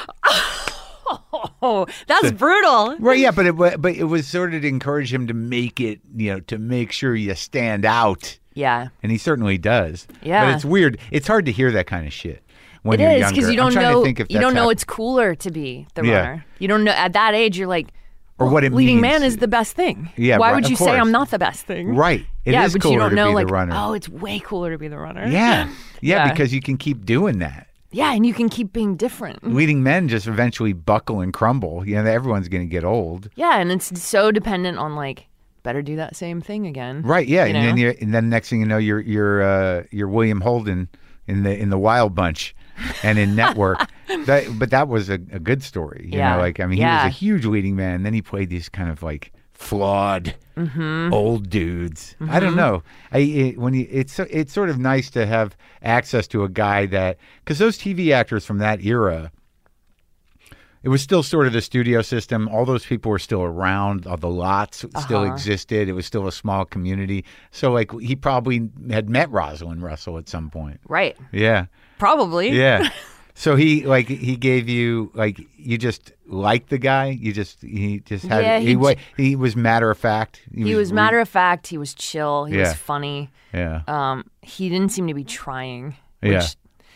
Speaker 4: Oh, that's brutal.
Speaker 3: Right, yeah, but it was sort of to encourage him to make it, to make sure you stand out.
Speaker 4: Yeah.
Speaker 3: And he certainly does.
Speaker 4: Yeah.
Speaker 3: But it's weird. It's hard to hear that kind of shit when
Speaker 4: it
Speaker 3: you're
Speaker 4: is,
Speaker 3: younger.
Speaker 4: because you don't know it's cooler to be the
Speaker 3: Yeah.
Speaker 4: runner. You don't know at that age. You're like,
Speaker 3: or what it
Speaker 4: leading
Speaker 3: means.
Speaker 4: man is the best thing.
Speaker 3: Yeah,
Speaker 4: Why
Speaker 3: right,
Speaker 4: would you
Speaker 3: of
Speaker 4: say
Speaker 3: course.
Speaker 4: I'm not the best thing?
Speaker 3: Right. It is
Speaker 4: but
Speaker 3: cooler
Speaker 4: you don't know,
Speaker 3: to be
Speaker 4: like,
Speaker 3: the runner.
Speaker 4: oh, it's way cooler to be the runner.
Speaker 3: Yeah.
Speaker 4: Yeah.
Speaker 3: Because you can keep doing that.
Speaker 4: Yeah, and you can keep being different.
Speaker 3: Leading men just eventually buckle and crumble. Everyone's going to get old.
Speaker 4: Yeah, and it's so dependent on like, better do that same thing again.
Speaker 3: Right. Yeah.
Speaker 4: You
Speaker 3: And
Speaker 4: know?
Speaker 3: then next thing you know, you're William Holden, in the Wild Bunch and in Network. But that was a good story. You know, like, I mean, he was a huge leading man. Then he played these kind of like flawed old dudes. I don't know. It's sort of nice to have access to a guy that, because those TV actors from that era, it was still sort of the studio system. All those people were still around. All the lots still existed. It was still a small community. So, like, he probably had met Rosalind Russell at some point.
Speaker 4: Right.
Speaker 3: Yeah.
Speaker 4: Probably.
Speaker 3: Yeah. So he gave you, like, you just liked the guy. He just had. He was matter of fact.
Speaker 4: He was matter of fact. He was chill. He was funny.
Speaker 3: Yeah.
Speaker 4: He didn't seem to be trying. Which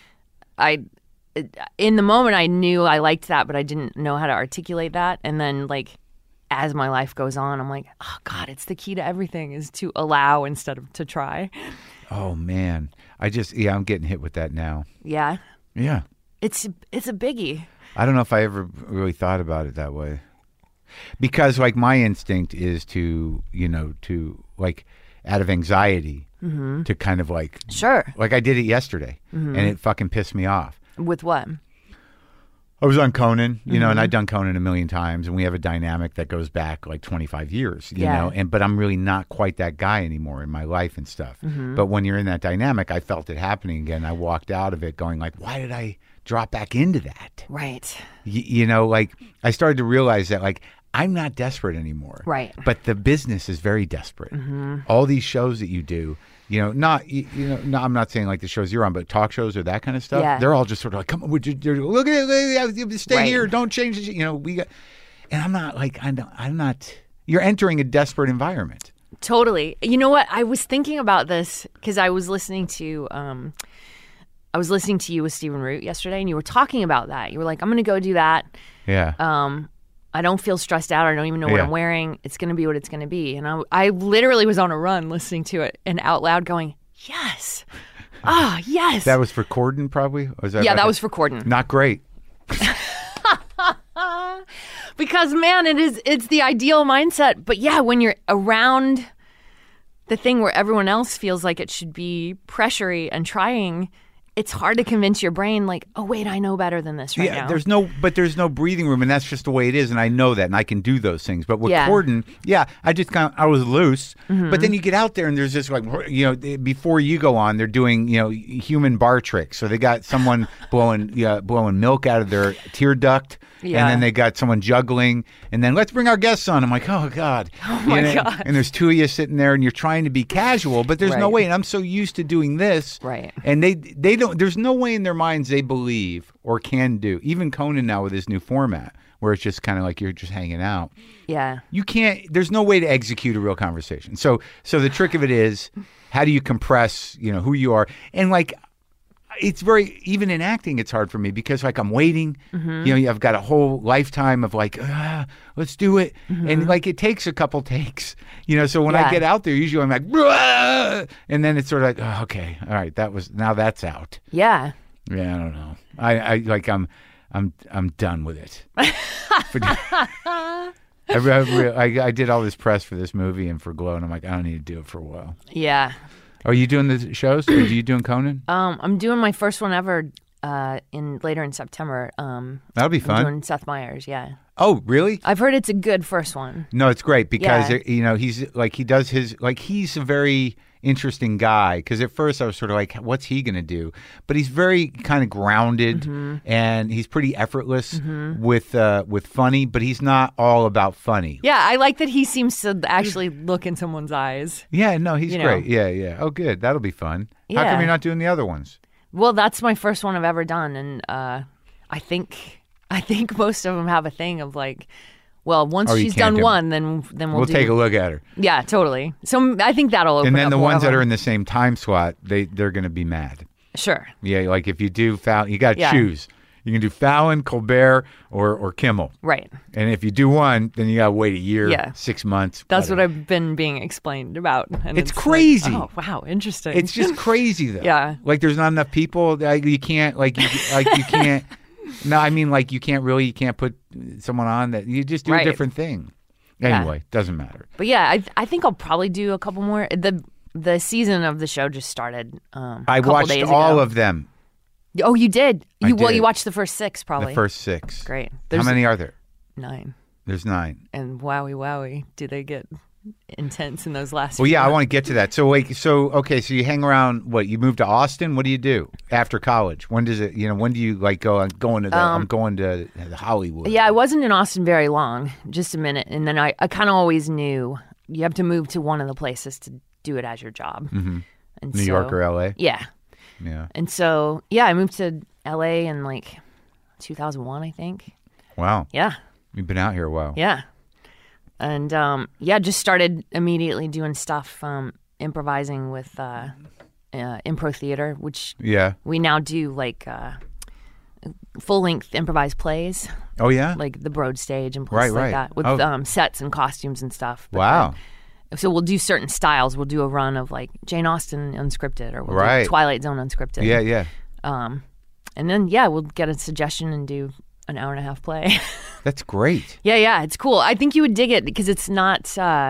Speaker 4: in the moment, I knew I liked that, but I didn't know how to articulate that. And then, like, as my life goes on, I'm like, oh, God, it's the key to everything is to allow instead of to try.
Speaker 3: Oh, man. I'm getting hit with that now.
Speaker 4: Yeah?
Speaker 3: Yeah.
Speaker 4: It's a biggie.
Speaker 3: I don't know if I ever really thought about it that way. Because, like, my instinct is to like, out of anxiety, to kind of, like...
Speaker 4: Sure.
Speaker 3: Like, I did it yesterday, and it fucking pissed me off.
Speaker 4: With what?
Speaker 3: I was on Conan, and I'd done Conan a million times, and we have a dynamic that goes back like 25 years, you know, but I'm really not quite that guy anymore in my life and stuff. But when you're in that dynamic, I felt it happening again. I walked out of it going like, why did I drop back into that?
Speaker 4: Right.
Speaker 3: You know, like, I started to realize that, like, I'm not desperate anymore.
Speaker 4: Right.
Speaker 3: But the business is very desperate. All these shows that you do, no, I'm not saying like the shows you're on, but talk shows or that kind of stuff. Yeah. They're all just sort of like, come on, look at it, stay here, don't change it. And I'm not like, I'm not. You're entering a desperate environment.
Speaker 4: Totally. You know what? I was thinking about this because I was listening to you with Stephen Root yesterday, and you were talking about that. You were like, I'm going to go do that.
Speaker 3: Yeah.
Speaker 4: I don't feel stressed out. I don't even know what I'm wearing. It's going to be what it's going to be. And I literally was on a run listening to it and out loud going, yes. Yes.
Speaker 3: That was for Corden, probably?
Speaker 4: That was for Corden.
Speaker 3: Not great.
Speaker 4: Because, man, it's the ideal mindset. But yeah, when you're around the thing where everyone else feels like it should be pressury and trying, it's hard to convince your brain, like, oh, wait, I know better than this now.
Speaker 3: There's no breathing room, and that's just the way it is, and I know that, and I can do those things. But with Corden, I was loose. But then you get out there, and there's just like, before you go on, they're doing, human bar tricks. So they got someone blowing milk out of their tear duct, and then they got someone juggling, and then let's bring our guests on. I'm like, oh, God.
Speaker 4: Oh, my God.
Speaker 3: And there's two of you sitting there, and you're trying to be casual, but there's no way, and I'm so used to doing this.
Speaker 4: Right.
Speaker 3: And they don't. There's no way in their minds they believe or can do. Even Conan now with his new format, where it's just kind of like you're just hanging out.
Speaker 4: Yeah.
Speaker 3: You can't. There's no way to execute a real conversation. So the trick of it is, how do you compress, who you are, and like. It's even in acting, it's hard for me because like I'm waiting, I've got a whole lifetime of like, let's do it. And like, it takes a couple takes, so when I get out there, usually I'm like, and then it's sort of like, oh, okay, all right, now that's out.
Speaker 4: Yeah.
Speaker 3: Yeah. I don't know. I'm done with it. I did all this press for this movie and for Glow, and I'm like, I don't need to do it for a while.
Speaker 4: Yeah.
Speaker 3: Are you doing the shows? Or are you doing Conan?
Speaker 4: I'm doing my first one ever later in September.
Speaker 3: That'll be fun.
Speaker 4: I'm doing Seth Meyers, yeah.
Speaker 3: Oh, really?
Speaker 4: I've heard it's a good first one.
Speaker 3: No, it's great because he's like he's a very interesting guy. Because at first I was sort of like, what's he gonna do? But he's very kind of grounded and he's pretty effortless with funny. But he's not all about funny.
Speaker 4: Yeah, I like that he seems to actually look in someone's eyes.
Speaker 3: Yeah, no, he's great. Yeah. Oh, good. That'll be fun. How come you're not doing the other ones?
Speaker 4: Well, that's my first one I've ever done, and I think most of them have a thing of like, well, once she's done one, then we'll
Speaker 3: take a look at her.
Speaker 4: Yeah, totally. So I think that'll open up.
Speaker 3: And then the
Speaker 4: more
Speaker 3: ones that are in the same time slot, they're going to be mad.
Speaker 4: Sure.
Speaker 3: Yeah, like if you do Fallon, you got to choose. You can do Fallon, Colbert, or Kimmel.
Speaker 4: Right.
Speaker 3: And if you do one, then you got to wait a year, 6 months.
Speaker 4: That's what I've been being explained about. And
Speaker 3: it's crazy.
Speaker 4: Like, oh, wow, interesting.
Speaker 3: It's just crazy, though.
Speaker 4: Yeah.
Speaker 3: Like there's not enough people. You can't, you can't. No, I mean, like you can't put someone on that. You just do a different thing. Anyway, doesn't matter.
Speaker 4: But yeah, I think I'll probably do a couple more. the season of the show just started.
Speaker 3: I watched all of them.
Speaker 4: Oh, you did?
Speaker 3: I
Speaker 4: Well,
Speaker 3: did.
Speaker 4: you watched the first 6 probably.
Speaker 3: The first 6.
Speaker 4: Great.
Speaker 3: How many are there?
Speaker 4: 9.
Speaker 3: There's 9.
Speaker 4: And wowie, do they get intense in those last
Speaker 3: Well,
Speaker 4: few
Speaker 3: yeah, I want to get to that. So wait, so you hang around. What, you moved to Austin? What do you do after college? When does it? When do you like go? I'm going to Hollywood.
Speaker 4: Yeah, I wasn't in Austin very long, just a minute, and then I kind of always knew you have to move to one of the places to do it as your job. Mm-hmm. And
Speaker 3: New York or LA?
Speaker 4: Yeah.
Speaker 3: Yeah.
Speaker 4: And so I moved to LA in like 2001, I think.
Speaker 3: Wow.
Speaker 4: Yeah.
Speaker 3: You've been out here a while.
Speaker 4: Yeah. And just started immediately doing stuff, improvising with improv theater, which we now do like full-length improvised plays.
Speaker 3: Oh, yeah?
Speaker 4: Like the Broad Stage and places like that with sets and costumes and stuff. But
Speaker 3: wow.
Speaker 4: So we'll do certain styles. We'll do a run of like Jane Austen unscripted, or we'll do Twilight Zone unscripted.
Speaker 3: Yeah, yeah.
Speaker 4: And then we'll get a suggestion and do an hour-and-a-half play.
Speaker 3: That's great.
Speaker 4: Yeah, it's cool. I think you would dig it because it's not.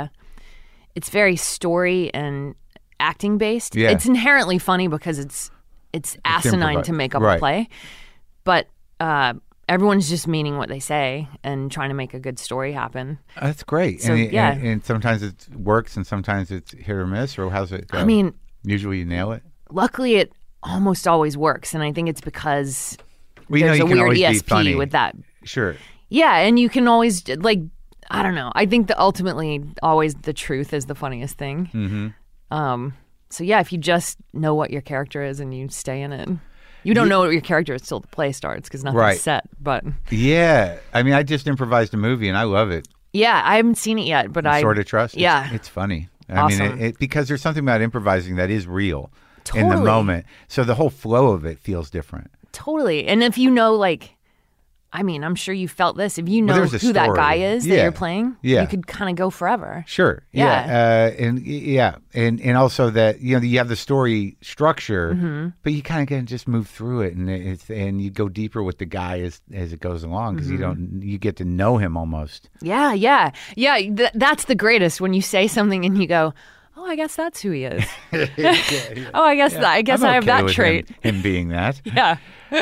Speaker 4: It's very story and acting based.
Speaker 3: Yeah.
Speaker 4: It's inherently funny because it's asinine to make up a play, but everyone's just meaning what they say and trying to make a good story happen.
Speaker 3: That's great.
Speaker 4: So,
Speaker 3: and sometimes it works and sometimes it's hit or miss, or how's it go?
Speaker 4: I mean,
Speaker 3: usually you nail it.
Speaker 4: Luckily, it almost always works, and I think it's because
Speaker 3: well,
Speaker 4: there's
Speaker 3: you
Speaker 4: a
Speaker 3: can
Speaker 4: weird
Speaker 3: always be
Speaker 4: ESP
Speaker 3: funny.
Speaker 4: with that.
Speaker 3: Sure.
Speaker 4: Yeah, and you can always like, I don't know. I think that ultimately, always the truth is the funniest thing. Mm-hmm. So if you just know what your character is and you stay in it. You don't know what your character is till the play starts because nothing's set. But
Speaker 3: yeah, I mean, I just improvised a movie and I love it.
Speaker 4: Yeah, I haven't seen it yet, but I
Speaker 3: Sort of Trust.
Speaker 4: Yeah,
Speaker 3: it's funny.
Speaker 4: Awesome.
Speaker 3: I mean, because there's something about improvising that is real
Speaker 4: totally.
Speaker 3: in the moment. So the whole flow of it feels different.
Speaker 4: Totally. And if you know, like, I mean, I'm sure you felt this. If you know who that guy is that you're playing, you could kind of go forever.
Speaker 3: Sure.
Speaker 4: Yeah.
Speaker 3: And also that you have the story structure, but you kind of can just move through it, and you go deeper with the guy as it goes along because you get to know him almost.
Speaker 4: Yeah. That's the greatest when you say something and you go, oh, I guess that's who he is. Oh, I guess I have that trait.
Speaker 3: Him being that.
Speaker 4: Yeah.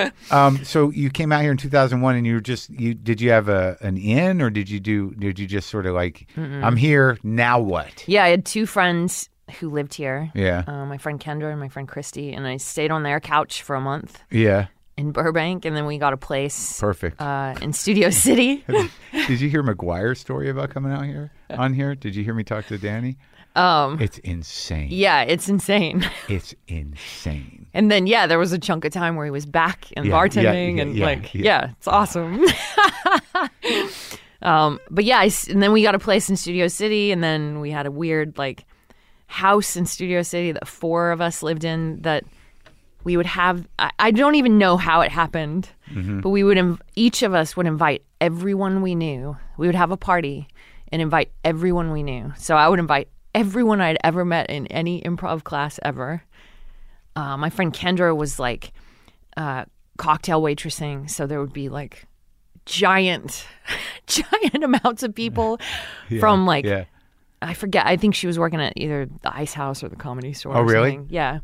Speaker 3: So you came out here in 2001, and did you have an in, or did you just sort of like, I'm here, now what?
Speaker 4: Yeah, I had 2 friends who lived here.
Speaker 3: Yeah.
Speaker 4: My friend Kendra and my friend Christy, and I stayed on their couch for a month.
Speaker 3: Yeah.
Speaker 4: In Burbank, and then we got a place.
Speaker 3: Perfect.
Speaker 4: In Studio City.
Speaker 3: Did you hear McGuire's story about coming out here? On here? Did you hear me talk to Danny? It's insane.
Speaker 4: Yeah, it's insane.
Speaker 3: It's insane.
Speaker 4: And then, there was a chunk of time where he was back and bartending it's awesome. And then we got a place in Studio City, and then we had a weird, like, house in Studio City that 4 of us lived in that we would have, I don't even know how it happened, but we would, each of us would invite everyone we knew. We would have a party and invite everyone we knew. So I would invite everyone I'd ever met in any improv class ever. My friend Kendra was like cocktail waitressing, so there would be like giant amounts of people from like I forget. I think she was working at either the Ice House or the Comedy Store.
Speaker 3: Oh, really?
Speaker 4: Something. Yeah.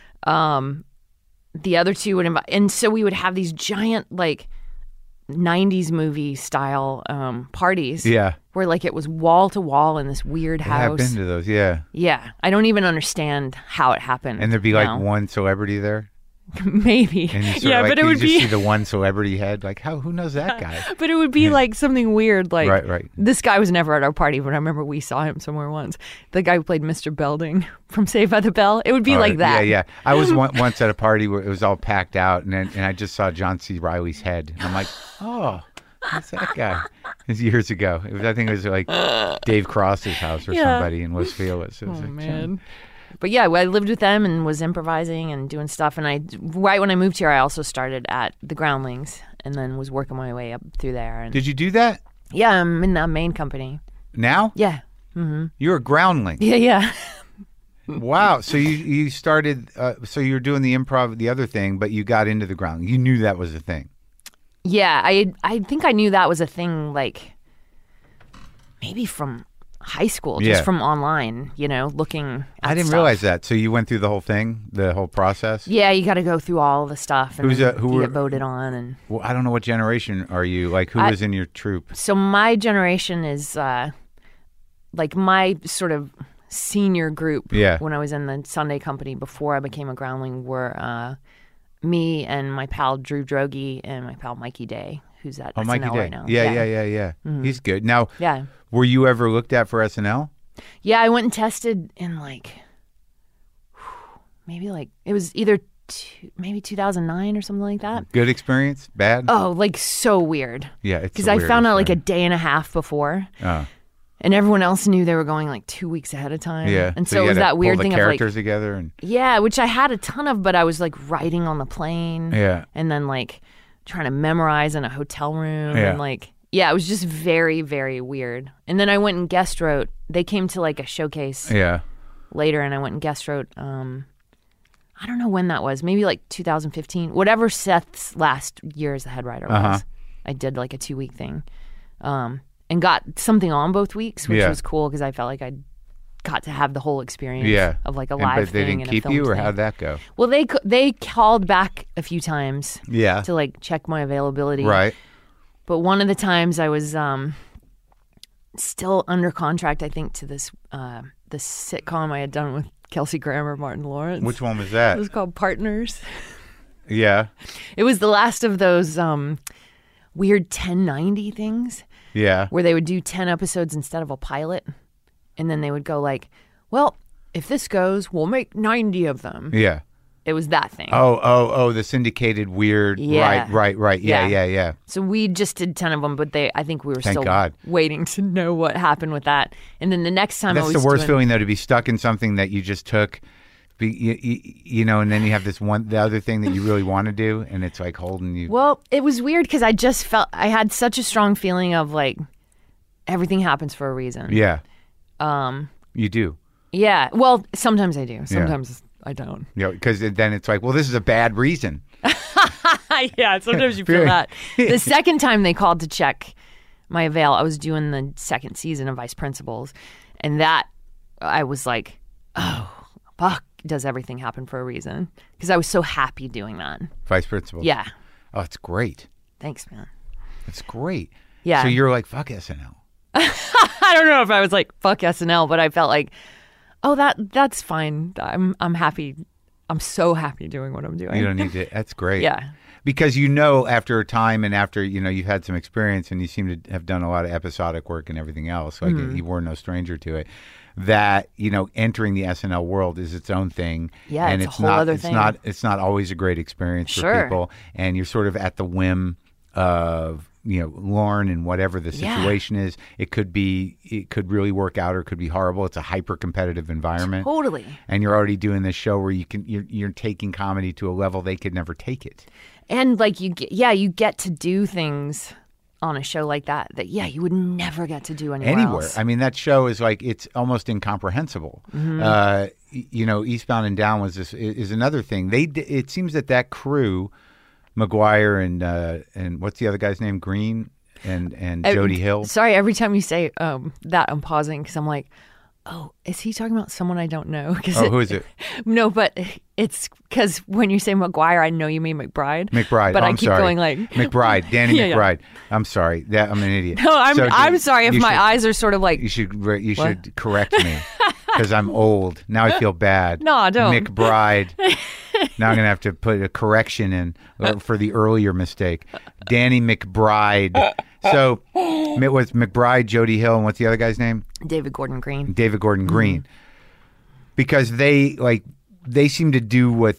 Speaker 4: The other 2 would invite, and so we would have these giant like 90s movie style parties. Yeah. Where like it was wall to wall in this weird house.
Speaker 3: I've been to those, yeah.
Speaker 4: Yeah. I don't even understand how it happened.
Speaker 3: And there'd be like one celebrity there?
Speaker 4: Maybe.
Speaker 3: And but it would be see the one celebrity head, like who knows that guy?
Speaker 4: But it would be like something weird, like
Speaker 3: right.
Speaker 4: This guy was never at our party, but I remember we saw him somewhere once. The guy who played Mr. Belding from Saved by the Bell. It would be like that.
Speaker 3: Yeah. I was once at a party where it was all packed out, and I just saw John C. Reilly's head, and I'm like, oh, what's that guy? It was years ago. I think it was like Dave Cross's house or somebody in Los Feliz.
Speaker 4: Oh man. But I lived with them and was improvising and doing stuff. And right when I moved here, I also started at the Groundlings and then was working my way up through there. And
Speaker 3: did you do that?
Speaker 4: Yeah, I'm in the main company.
Speaker 3: Now?
Speaker 4: Yeah. Mm-hmm.
Speaker 3: You're a Groundling.
Speaker 4: Yeah.
Speaker 3: Wow. So you started, so you were doing the improv, the other thing, but you got into the Groundling. You knew that was a thing. Yeah,
Speaker 4: I think I knew that was a thing, like, maybe from high school,
Speaker 3: Yeah.
Speaker 4: just from online, looking at
Speaker 3: I didn't
Speaker 4: stuff.
Speaker 3: realize that. So you went through the whole thing, the whole process?
Speaker 4: Yeah, you got to go through all the stuff and
Speaker 3: Who
Speaker 4: you
Speaker 3: were-
Speaker 4: get voted on. And
Speaker 3: Well, I don't know what generation are you? Like, who was in your troupe?
Speaker 4: so my generation is like my sort of senior group.
Speaker 3: Yeah.
Speaker 4: When I was in the Sunday Company before I became a groundling were me and my pal Drew Droege and my pal Mikey Day, who's at
Speaker 3: Oh,
Speaker 4: SNL
Speaker 3: Mikey Day.
Speaker 4: right now.
Speaker 3: Yeah. He's good. Now,
Speaker 4: Yeah.
Speaker 3: were you ever looked at for SNL?
Speaker 4: Yeah, I went and tested in maybe it was either maybe 2009 or something like that.
Speaker 3: Good experience? Bad?
Speaker 4: Oh, so weird.
Speaker 3: Yeah, it's
Speaker 4: Because
Speaker 3: a
Speaker 4: I
Speaker 3: weird
Speaker 4: found out a
Speaker 3: experience.
Speaker 4: day and a half before,
Speaker 3: Oh,
Speaker 4: and everyone else knew they were going 2 weeks ahead of time.
Speaker 3: yeah.
Speaker 4: and
Speaker 3: so
Speaker 4: so
Speaker 3: you
Speaker 4: it was
Speaker 3: had to
Speaker 4: that weird
Speaker 3: pull
Speaker 4: thing
Speaker 3: the
Speaker 4: of
Speaker 3: characters together and
Speaker 4: yeah, which I had a ton of, but I was writing on the plane,
Speaker 3: yeah.
Speaker 4: and then trying to memorize in a hotel room,
Speaker 3: Yeah.
Speaker 4: and it was just very, very weird. And then I went and guest wrote. They came to a showcase
Speaker 3: Yeah.
Speaker 4: later, and I went and guest wrote. I don't know when that was. Maybe 2015. Whatever Seth's last year as the head writer was. I did a 2-week thing, and got something on both weeks, which
Speaker 3: Yeah.
Speaker 4: was cool because I felt like I got to have the whole experience
Speaker 3: Yeah.
Speaker 4: of a
Speaker 3: And-
Speaker 4: live
Speaker 3: but they
Speaker 4: thing
Speaker 3: didn't
Speaker 4: and
Speaker 3: keep
Speaker 4: a filmed
Speaker 3: you, or
Speaker 4: thing.
Speaker 3: how'd that go?
Speaker 4: Well, they called back a few times
Speaker 3: Yeah.
Speaker 4: to check my availability.
Speaker 3: Right.
Speaker 4: But one of the times I was still under contract, I think, to this sitcom I had done with Kelsey Grammer, Martin Lawrence.
Speaker 3: Which one was
Speaker 4: It
Speaker 3: that?
Speaker 4: was called Partners.
Speaker 3: Yeah.
Speaker 4: It was the last of those weird 1090 things
Speaker 3: Yeah.
Speaker 4: where they would do 10 episodes instead of a pilot. And then they would go well, if this goes, we'll make 90 of them.
Speaker 3: Yeah.
Speaker 4: It was that thing.
Speaker 3: Oh, the syndicated weird.
Speaker 4: Yeah.
Speaker 3: Right.
Speaker 4: Yeah.
Speaker 3: Yeah.
Speaker 4: So we just did 10 of them, but I think we were
Speaker 3: Thank
Speaker 4: still
Speaker 3: God.
Speaker 4: waiting to know what happened with that. And then the next time I
Speaker 3: That's
Speaker 4: was
Speaker 3: the worst
Speaker 4: doing,
Speaker 3: feeling, though, to be stuck in something that you just took, and then you have the other thing that you really want to do, and it's holding you.
Speaker 4: Well, it was weird because I just felt I had such a strong feeling of everything happens for a reason.
Speaker 3: Yeah. You do.
Speaker 4: Yeah. Well, sometimes I do. Sometimes I don't.
Speaker 3: Because then it's well, this is a bad reason.
Speaker 4: Yeah. Sometimes you feel that. The second time they called to check my avail, I was doing the second season of Vice Principals, and that I was oh, fuck, does everything happen for a reason? Because I was so happy doing that.
Speaker 3: Vice principal.
Speaker 4: Yeah.
Speaker 3: Oh, it's great.
Speaker 4: Thanks, man.
Speaker 3: It's great.
Speaker 4: Yeah.
Speaker 3: So you're fuck SNL.
Speaker 4: I don't know if I was fuck SNL, but I felt oh, that's fine. I'm happy. I'm so happy doing what I'm doing.
Speaker 3: You don't need to. That's great.
Speaker 4: Yeah.
Speaker 3: Because after a time and after, you've had some experience and you seem to have done a lot of episodic work and everything else, you were no stranger to it, that, entering the SNL world is its own thing.
Speaker 4: Yeah,
Speaker 3: and
Speaker 4: it's a whole other thing.
Speaker 3: It's not always a great experience for
Speaker 4: Sure.
Speaker 3: people. And you're sort of at the whim of, Lauren and whatever the situation is. It could really work out or it could be horrible. It's a hyper competitive environment.
Speaker 4: Totally.
Speaker 3: And you're already doing this show where you're taking comedy to a level they could never take it.
Speaker 4: And you get to do things on a show like that you would never get to do anywhere else.
Speaker 3: I mean, that show is it's almost incomprehensible. Eastbound and Down is another thing. It seems that crew, McGuire and what's the other guy's name? Green and Jody Hill.
Speaker 4: Sorry, every time you say that, I'm pausing because I'm oh, is he talking about someone I don't know?
Speaker 3: Who is it?
Speaker 4: No, but it's because when you say McGuire, I know you mean McBride.
Speaker 3: McBride.
Speaker 4: But
Speaker 3: I
Speaker 4: keep
Speaker 3: sorry.
Speaker 4: going
Speaker 3: McBride, Danny
Speaker 4: Yeah, yeah.
Speaker 3: McBride. I'm sorry. I'm an idiot.
Speaker 4: No, I'm sorry if
Speaker 3: you
Speaker 4: my
Speaker 3: should-
Speaker 4: eyes are sort of
Speaker 3: You should correct me because I'm old. Now I feel bad.
Speaker 4: No, don't.
Speaker 3: McBride. Now I'm going to have to put a correction in for the earlier mistake. Danny McBride. So it was McBride, Jody Hill, and what's the other guy's name?
Speaker 4: David Gordon Green.
Speaker 3: David Gordon Green. Because they seem to do what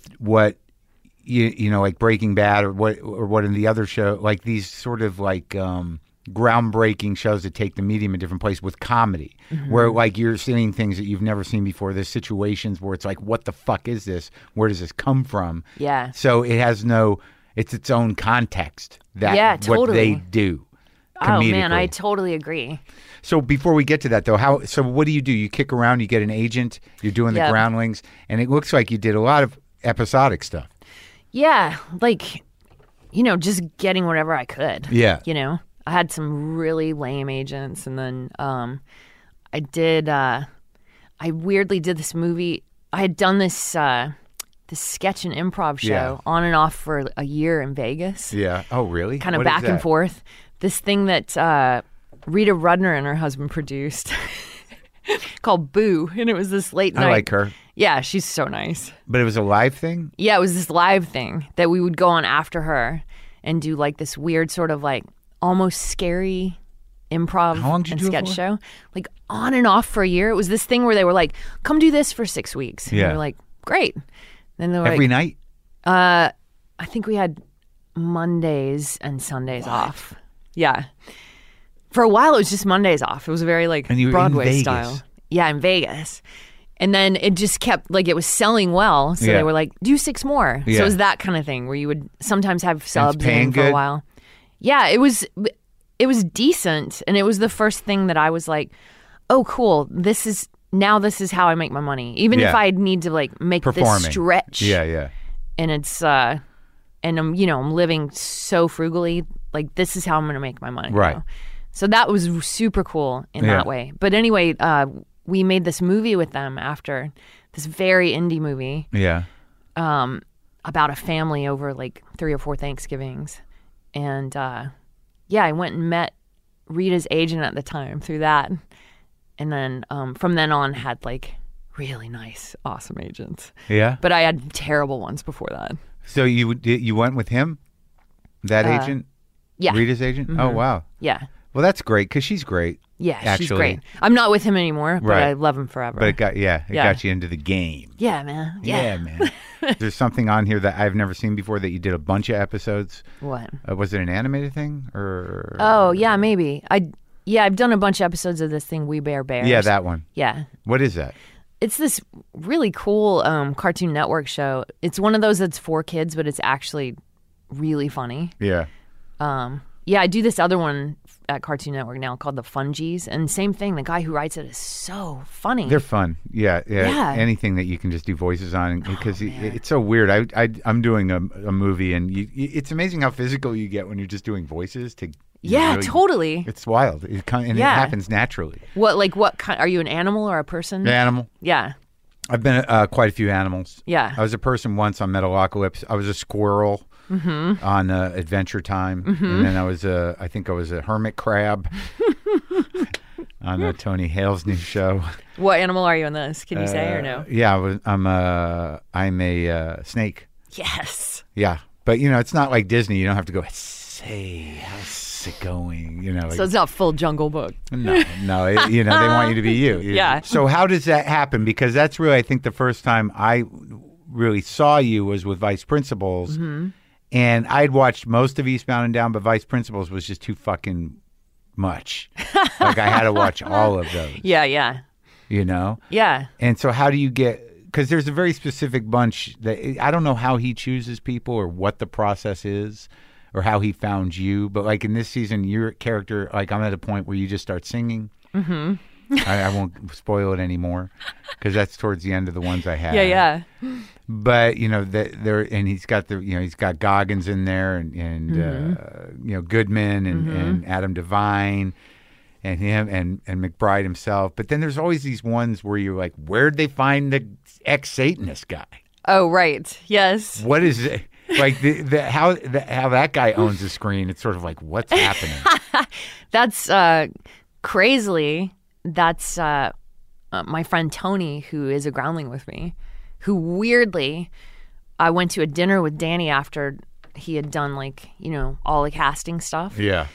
Speaker 3: Breaking Bad or what in the other show, these sort of groundbreaking shows that take the medium in different places with comedy, where you're seeing things that you've never seen before. There's situations where it's what the fuck is this? Where does this come from?
Speaker 4: Yeah.
Speaker 3: So it has it's its own context. What
Speaker 4: totally.
Speaker 3: they do.
Speaker 4: Oh man,
Speaker 3: comedically.
Speaker 4: I totally agree.
Speaker 3: So before we get to that, though, what do? You kick around, you get an agent, you're doing the
Speaker 4: Yep.
Speaker 3: groundlings, and it looks like you did a lot of episodic stuff.
Speaker 4: Yeah, just getting whatever I could.
Speaker 3: Yeah.
Speaker 4: I had some really lame agents, and then I did. I weirdly did this movie. I had done this this sketch and improv show on and off for a year in Vegas.
Speaker 3: Yeah. Oh, really?
Speaker 4: Kind of
Speaker 3: What
Speaker 4: back
Speaker 3: is
Speaker 4: and
Speaker 3: that?
Speaker 4: forth. This thing that Rita Rudner and her husband produced called Boo, and it was this late night.
Speaker 3: I like her.
Speaker 4: Yeah, she's so nice.
Speaker 3: But it was a live thing?
Speaker 4: Yeah, it was this live thing that we would go on after her and do like this weird sort of like almost scary improv
Speaker 3: How long did you
Speaker 4: and
Speaker 3: do it
Speaker 4: sketch
Speaker 3: for?
Speaker 4: show. Like on and off for a year. It was this thing where they were like, come do this for 6 weeks. And
Speaker 3: Yeah.
Speaker 4: we were like, great. Then they were
Speaker 3: Every
Speaker 4: like,
Speaker 3: night?
Speaker 4: I think we had Mondays and Sundays off. Yeah. For a while, it was just Mondays off. It was very like
Speaker 3: And you were in
Speaker 4: Broadway
Speaker 3: Vegas?
Speaker 4: style. Yeah, in Vegas. And then it just kept like it was selling well, so
Speaker 3: Yeah.
Speaker 4: they were like, "Do 6 more." So
Speaker 3: Yeah.
Speaker 4: it was that kind of thing where you would sometimes have subs
Speaker 3: paying
Speaker 4: in for
Speaker 3: good?
Speaker 4: a while. Yeah, it was decent, and it was the first thing that I was like, "Oh, cool! This is how I make my money." Even if
Speaker 3: Yeah.
Speaker 4: I need to like make
Speaker 3: Performing.
Speaker 4: this stretch,
Speaker 3: Yeah.
Speaker 4: and it's and I'm I'm living so frugally, like this is how I'm going to make my money.
Speaker 3: Right.
Speaker 4: So that was super cool in
Speaker 3: Yeah.
Speaker 4: that way. But anyway, we made this movie with them after, this very indie movie
Speaker 3: Yeah.
Speaker 4: about a family over like 3 or 4 Thanksgivings. And I went and met Rita's agent at the time through that. And then from then on had like really nice, awesome agents.
Speaker 3: Yeah.
Speaker 4: But I had terrible ones before that.
Speaker 3: So you went with him? That agent?
Speaker 4: Yeah.
Speaker 3: Rita's agent? Oh, wow.
Speaker 4: Yeah.
Speaker 3: Well, that's great because she's great.
Speaker 4: Yeah,
Speaker 3: actually.
Speaker 4: she's great. I'm not with him anymore, but
Speaker 3: Right.
Speaker 4: I love him forever.
Speaker 3: But it got
Speaker 4: Yeah.
Speaker 3: you into the game.
Speaker 4: yeah, man. Yeah.
Speaker 3: Man. There's something on here that I've never seen before that you did a bunch of episodes.
Speaker 4: What?
Speaker 3: Was it an animated thing or?
Speaker 4: Oh, yeah, maybe. I've done a bunch of episodes of this thing, We Bear Bears.
Speaker 3: Yeah, that one.
Speaker 4: Yeah.
Speaker 3: What is that?
Speaker 4: It's this really cool Cartoon Network show. It's one of those that's for kids, but it's actually really funny.
Speaker 3: Yeah.
Speaker 4: Yeah, I do this other one at Cartoon Network now called The Fungies, and same thing. The guy who writes it is so funny.
Speaker 3: They're fun. Yeah.
Speaker 4: Yeah.
Speaker 3: Anything that you can just do voices on because it's so weird. I'm doing a movie and it's amazing how physical you get when you're just doing voices to.
Speaker 4: Yeah,
Speaker 3: really-
Speaker 4: totally.
Speaker 3: It's wild. It
Speaker 4: Yeah.
Speaker 3: happens naturally.
Speaker 4: What kind? Are you an animal or a person?
Speaker 3: The animal.
Speaker 4: Yeah.
Speaker 3: I've been quite a few animals.
Speaker 4: Yeah.
Speaker 3: I was a person once on Metalocalypse. I was a squirrel on Adventure Time, and then I think I was a hermit crab on Tony Hale's new show.
Speaker 4: What animal are you in this? Can you say or no?
Speaker 3: Yeah, I'm a snake.
Speaker 4: Yes.
Speaker 3: Yeah, but it's not like Disney. You don't have to go. Say, how's it going?
Speaker 4: So it's not full Jungle Book.
Speaker 3: No, they want you to be you.
Speaker 4: Yeah.
Speaker 3: So how does that happen? Because that's really, I think, the first time I really saw you was with Vice Principals, and I'd watched most of Eastbound and Down, but Vice Principals was just too fucking much. Like I had to watch all of those.
Speaker 4: Yeah, yeah.
Speaker 3: Yeah. And so how do you get? Because there's a very specific bunch that I don't know how he chooses people or what the process is. Or how he found you, but like in this season, your character, like I'm at a point where you just start singing. Mm-hmm. I won't spoil it anymore because that's towards the end of the ones I have.
Speaker 4: Yeah.
Speaker 3: But there, and he's got he's got Goggins in there, and Goodman and Adam Devine, and him and McBride himself. But then there's always these ones where you're like, where'd they find the ex-Satanist guy?
Speaker 4: Oh, right. Yes.
Speaker 3: What is it? Like how that guy owns the screen, it's sort of like, what's happening?
Speaker 4: That's crazily. That's my friend Tony, who is a groundling with me, who weirdly, I went to a dinner with Danny after he had done all the casting stuff.
Speaker 3: Yeah.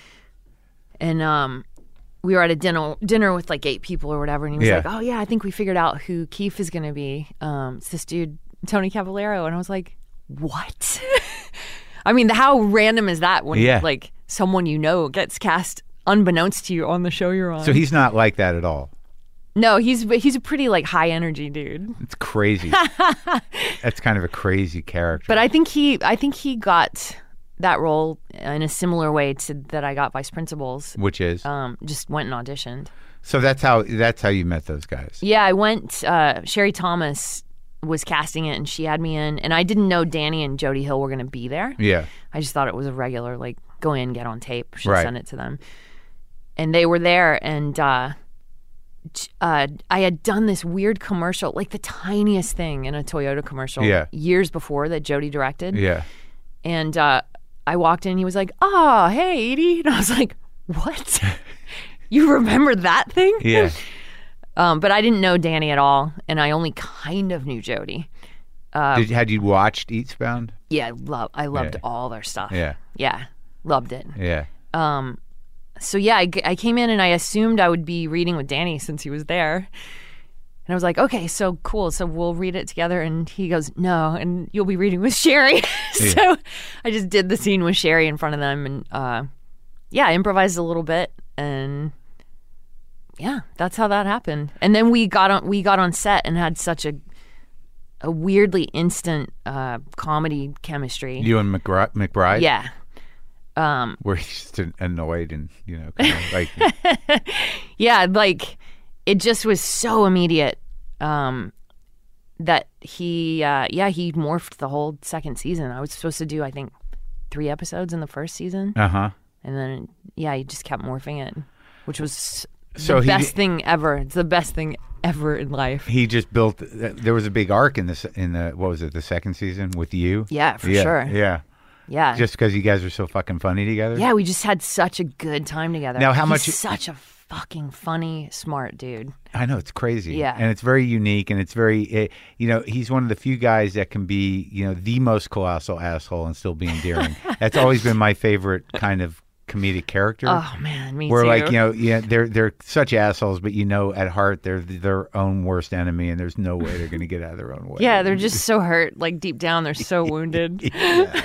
Speaker 4: And we were at a dinner with like 8 people or whatever, and he was
Speaker 3: Yeah.
Speaker 4: like, "Oh yeah, I think we figured out who Keith is going to be. It's this dude, Tony Cavallero." And I was like, "What?" I mean, how random is that when like someone gets cast unbeknownst to you on the show you're on?
Speaker 3: So he's not like that at all.
Speaker 4: No, he's a pretty like high energy dude.
Speaker 3: It's crazy. That's kind of a crazy character.
Speaker 4: But I think he got that role in a similar way to that I got Vice Principals.
Speaker 3: Which is
Speaker 4: Just went and auditioned.
Speaker 3: so that's how you met those guys.
Speaker 4: Yeah, I went. Sherry Thomas was casting it, and she had me in. And I didn't know Danny and Jody Hill were going to be there.
Speaker 3: Yeah.
Speaker 4: I just thought it was a regular like go in, get on tape, she'll
Speaker 3: Right.
Speaker 4: send it to them. And they were there, and I had done this weird commercial, like the tiniest thing in a Toyota commercial years before that Jody directed.
Speaker 3: Yeah.
Speaker 4: And I walked in and he was like, "Oh, hey, Edie." And I was like, "What? You remember that thing?"
Speaker 3: Yeah.
Speaker 4: But I didn't know Danny at all, and I only kind of knew Jody.
Speaker 3: Had you watched Eastbound?
Speaker 4: Yeah, I loved all their stuff.
Speaker 3: Yeah.
Speaker 4: Yeah, loved it.
Speaker 3: Yeah.
Speaker 4: So yeah, I came in and I assumed I would be reading with Danny since he was there. And I was like, okay, so cool. So we'll read it together. And he goes, no, and you'll be reading with Sherry. So I just did the scene with Sherry in front of them. And I improvised a little bit. And yeah, that's how that happened. And then we got on set and had such a weirdly instant comedy chemistry.
Speaker 3: You and McBride?
Speaker 4: Yeah.
Speaker 3: Were you just annoyed and, kind of like...
Speaker 4: Yeah, like, it just was so immediate that he morphed the whole second season. I was supposed to do, I think, 3 episodes in the first season.
Speaker 3: Uh-huh.
Speaker 4: And then, he just kept morphing it, which was the best thing ever. It's the best thing ever in life.
Speaker 3: He just built... There was a big arc in the what was it, the second season with you?
Speaker 4: Yeah, for sure.
Speaker 3: Yeah.
Speaker 4: Yeah.
Speaker 3: Just because you guys are so fucking funny together?
Speaker 4: Yeah, we just had such a good time together.
Speaker 3: Now,
Speaker 4: He's such a fucking funny, smart dude.
Speaker 3: I know, it's crazy.
Speaker 4: Yeah.
Speaker 3: And it's very unique, and it's very, he's one of the few guys that can be, the most colossal asshole and still be endearing. That's always been my favorite kind of comedic character.
Speaker 4: Oh, man, me
Speaker 3: where
Speaker 4: too.
Speaker 3: They're such assholes, but at heart, they're their own worst enemy, and there's no way they're going to get out of their own way.
Speaker 4: Yeah, they're just so hurt. Like, deep down, they're so wounded.
Speaker 3: Yeah.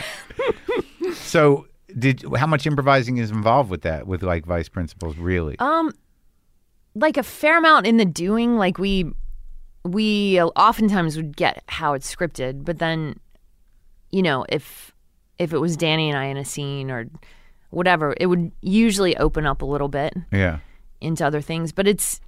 Speaker 3: So, how much improvising is involved with that, with like Vice Principals, really?
Speaker 4: Like a fair amount in the doing. Like we oftentimes would get how it's scripted, but then, if it was Danny and I in a scene or whatever, it would usually open up a little bit into other things. But it's,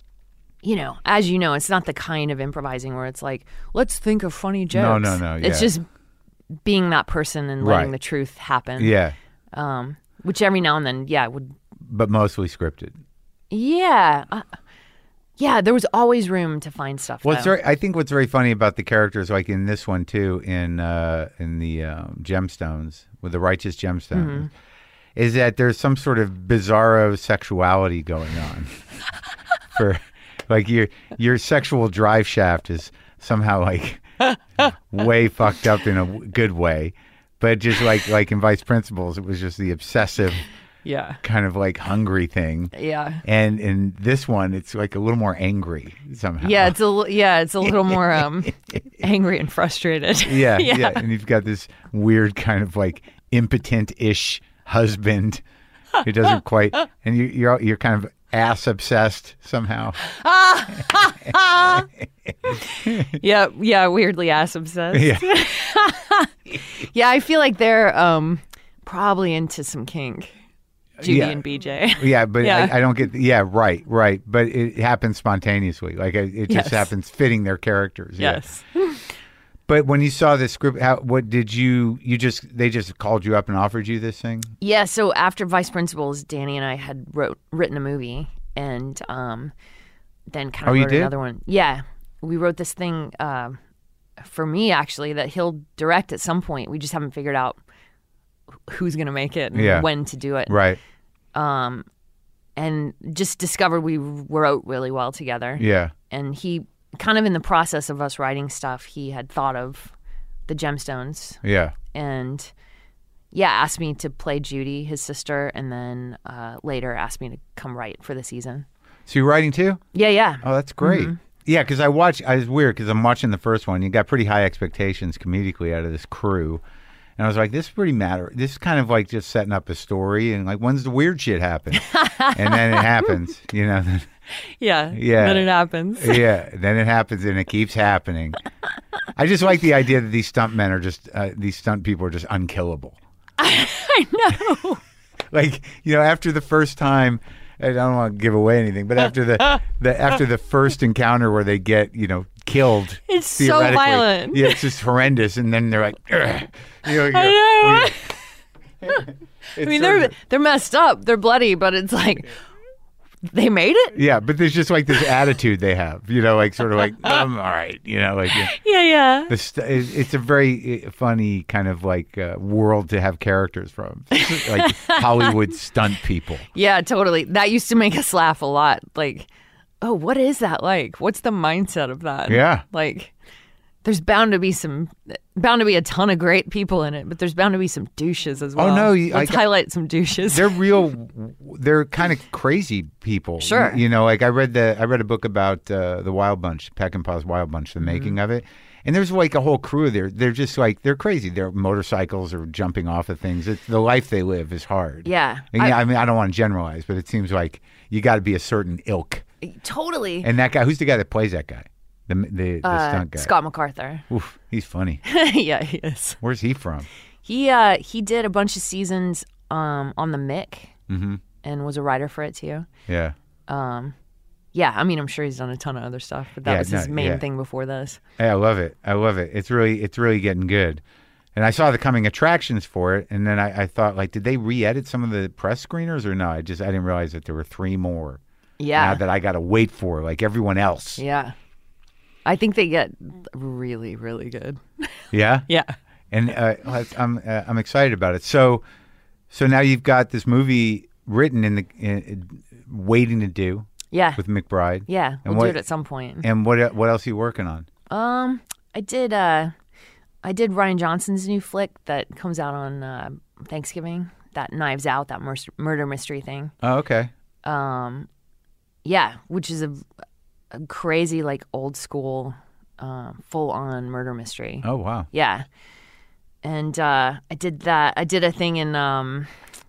Speaker 4: as you know, it's not the kind of improvising where it's like, let's think of funny jokes.
Speaker 3: No. Yeah.
Speaker 4: It's just being that person and letting the truth happen.
Speaker 3: Yeah.
Speaker 4: Which every now and then, would.
Speaker 3: But mostly scripted.
Speaker 4: Yeah. There was always room to find stuff.
Speaker 3: Well, I think what's very funny about the characters, like in this one too, in the Gemstones, with the Righteous Gemstones, is that there's some sort of bizarro sexuality going on. For like your sexual drive shaft is somehow like way fucked up in a good way, but just like in Vice Principals, it was just the obsessive.
Speaker 4: Yeah.
Speaker 3: Kind of like hungry thing.
Speaker 4: Yeah.
Speaker 3: And in this one, it's like a little more angry somehow.
Speaker 4: Yeah, it's a little more angry and frustrated.
Speaker 3: Yeah. And you've got this weird kind of like impotent-ish husband who doesn't quite, and you're kind of ass obsessed somehow.
Speaker 4: Yeah, weirdly ass obsessed.
Speaker 3: Yeah.
Speaker 4: Yeah, I feel like they're probably into some kink. Judy and BJ.
Speaker 3: Yeah, but I don't get... Yeah, right. But it happens spontaneously. Like, it just happens fitting their characters.
Speaker 4: Yes.
Speaker 3: Yeah. But when you saw this script, what did you they just called you up and offered you this thing?
Speaker 4: Yeah, so after Vice Principals, Danny and I had written a movie, and then kind of wrote another one. Yeah, we wrote this thing for me, actually, that he'll direct at some point. We just haven't figured out who's going to make it and when to do it.
Speaker 3: Right.
Speaker 4: And just discovered we wrote really well together.
Speaker 3: Yeah.
Speaker 4: And he, kind of in the process of us writing stuff, he had thought of the Gemstones.
Speaker 3: Yeah.
Speaker 4: And asked me to play Judy, his sister, and then later asked me to come write for the season.
Speaker 3: So you're writing too?
Speaker 4: Yeah.
Speaker 3: Oh, that's great. Mm-hmm. Yeah, because I was weird because I'm watching the first one. You got pretty high expectations comedically out of this crew. And I was like, this is pretty matter. This is kind of like just setting up a story and like, when's the weird shit happen? And then it happens,
Speaker 4: Yeah.
Speaker 3: Yeah.
Speaker 4: Then it happens.
Speaker 3: Yeah. Then it happens and it keeps happening. I just like the idea that these stunt men are just, these stunt people are just unkillable.
Speaker 4: I know.
Speaker 3: Like, after the first time, I don't want to give away anything, but after the first encounter where they get, killed.
Speaker 4: It's so violent.
Speaker 3: Yeah, it's just horrendous. And then they're like, ugh.
Speaker 4: I know. I mean, they're messed up. They're bloody, but it's like, they made it.
Speaker 3: Yeah, but there's just like this attitude they have, like sort of like, I'm all right, like.
Speaker 4: Yeah.
Speaker 3: It's a very funny kind of like world to have characters from, like Hollywood stunt people.
Speaker 4: Yeah, totally. That used to make us laugh a lot. Like, oh, what is that like? What's the mindset of that?
Speaker 3: Yeah.
Speaker 4: Like, there's bound to be a ton of great people in it, but there's bound to be some douches as well.
Speaker 3: Oh no,
Speaker 4: let's highlight some douches.
Speaker 3: They're kind of crazy people.
Speaker 4: Sure.
Speaker 3: Like I read a book about the Wild Bunch, Peckinpah's Wild Bunch, the making of it. And there's like a whole crew there. They're just like, they're crazy. Their motorcycles are jumping off of things. The life they live is hard.
Speaker 4: Yeah.
Speaker 3: And I mean, I don't want to generalize, but it seems like you got to be a certain ilk.
Speaker 4: Totally.
Speaker 3: And that guy, who's the guy that plays that guy? The stunt guy.
Speaker 4: Scott MacArthur.
Speaker 3: Oof, he's funny.
Speaker 4: Yeah, he is.
Speaker 3: Where's he from?
Speaker 4: He did a bunch of seasons on the Mick and was a writer for it too.
Speaker 3: Yeah.
Speaker 4: Yeah, I mean, I'm sure he's done a ton of other stuff, but that was his main thing before this.
Speaker 3: Yeah, I love it. It's really getting good. And I saw the coming attractions for it, and then I thought, like, did they re-edit some of the press screeners or no? I didn't realize that there were 3 more.
Speaker 4: Yeah.
Speaker 3: Now that I got to wait for, like everyone else.
Speaker 4: Yeah. I think they get really, really good.
Speaker 3: Yeah?
Speaker 4: Yeah.
Speaker 3: And I'm excited about it. So now you've got this movie written waiting to do.
Speaker 4: Yeah.
Speaker 3: With McBride.
Speaker 4: Yeah. We'll do it at some point.
Speaker 3: And what else are you working on?
Speaker 4: I did Ryan Johnson's new flick that comes out on Thanksgiving. That Knives Out, that murder mystery thing.
Speaker 3: Oh, okay.
Speaker 4: Yeah, which is a crazy, like, old school, full-on murder mystery.
Speaker 3: Oh, wow.
Speaker 4: Yeah. And I did that. I did a thing in the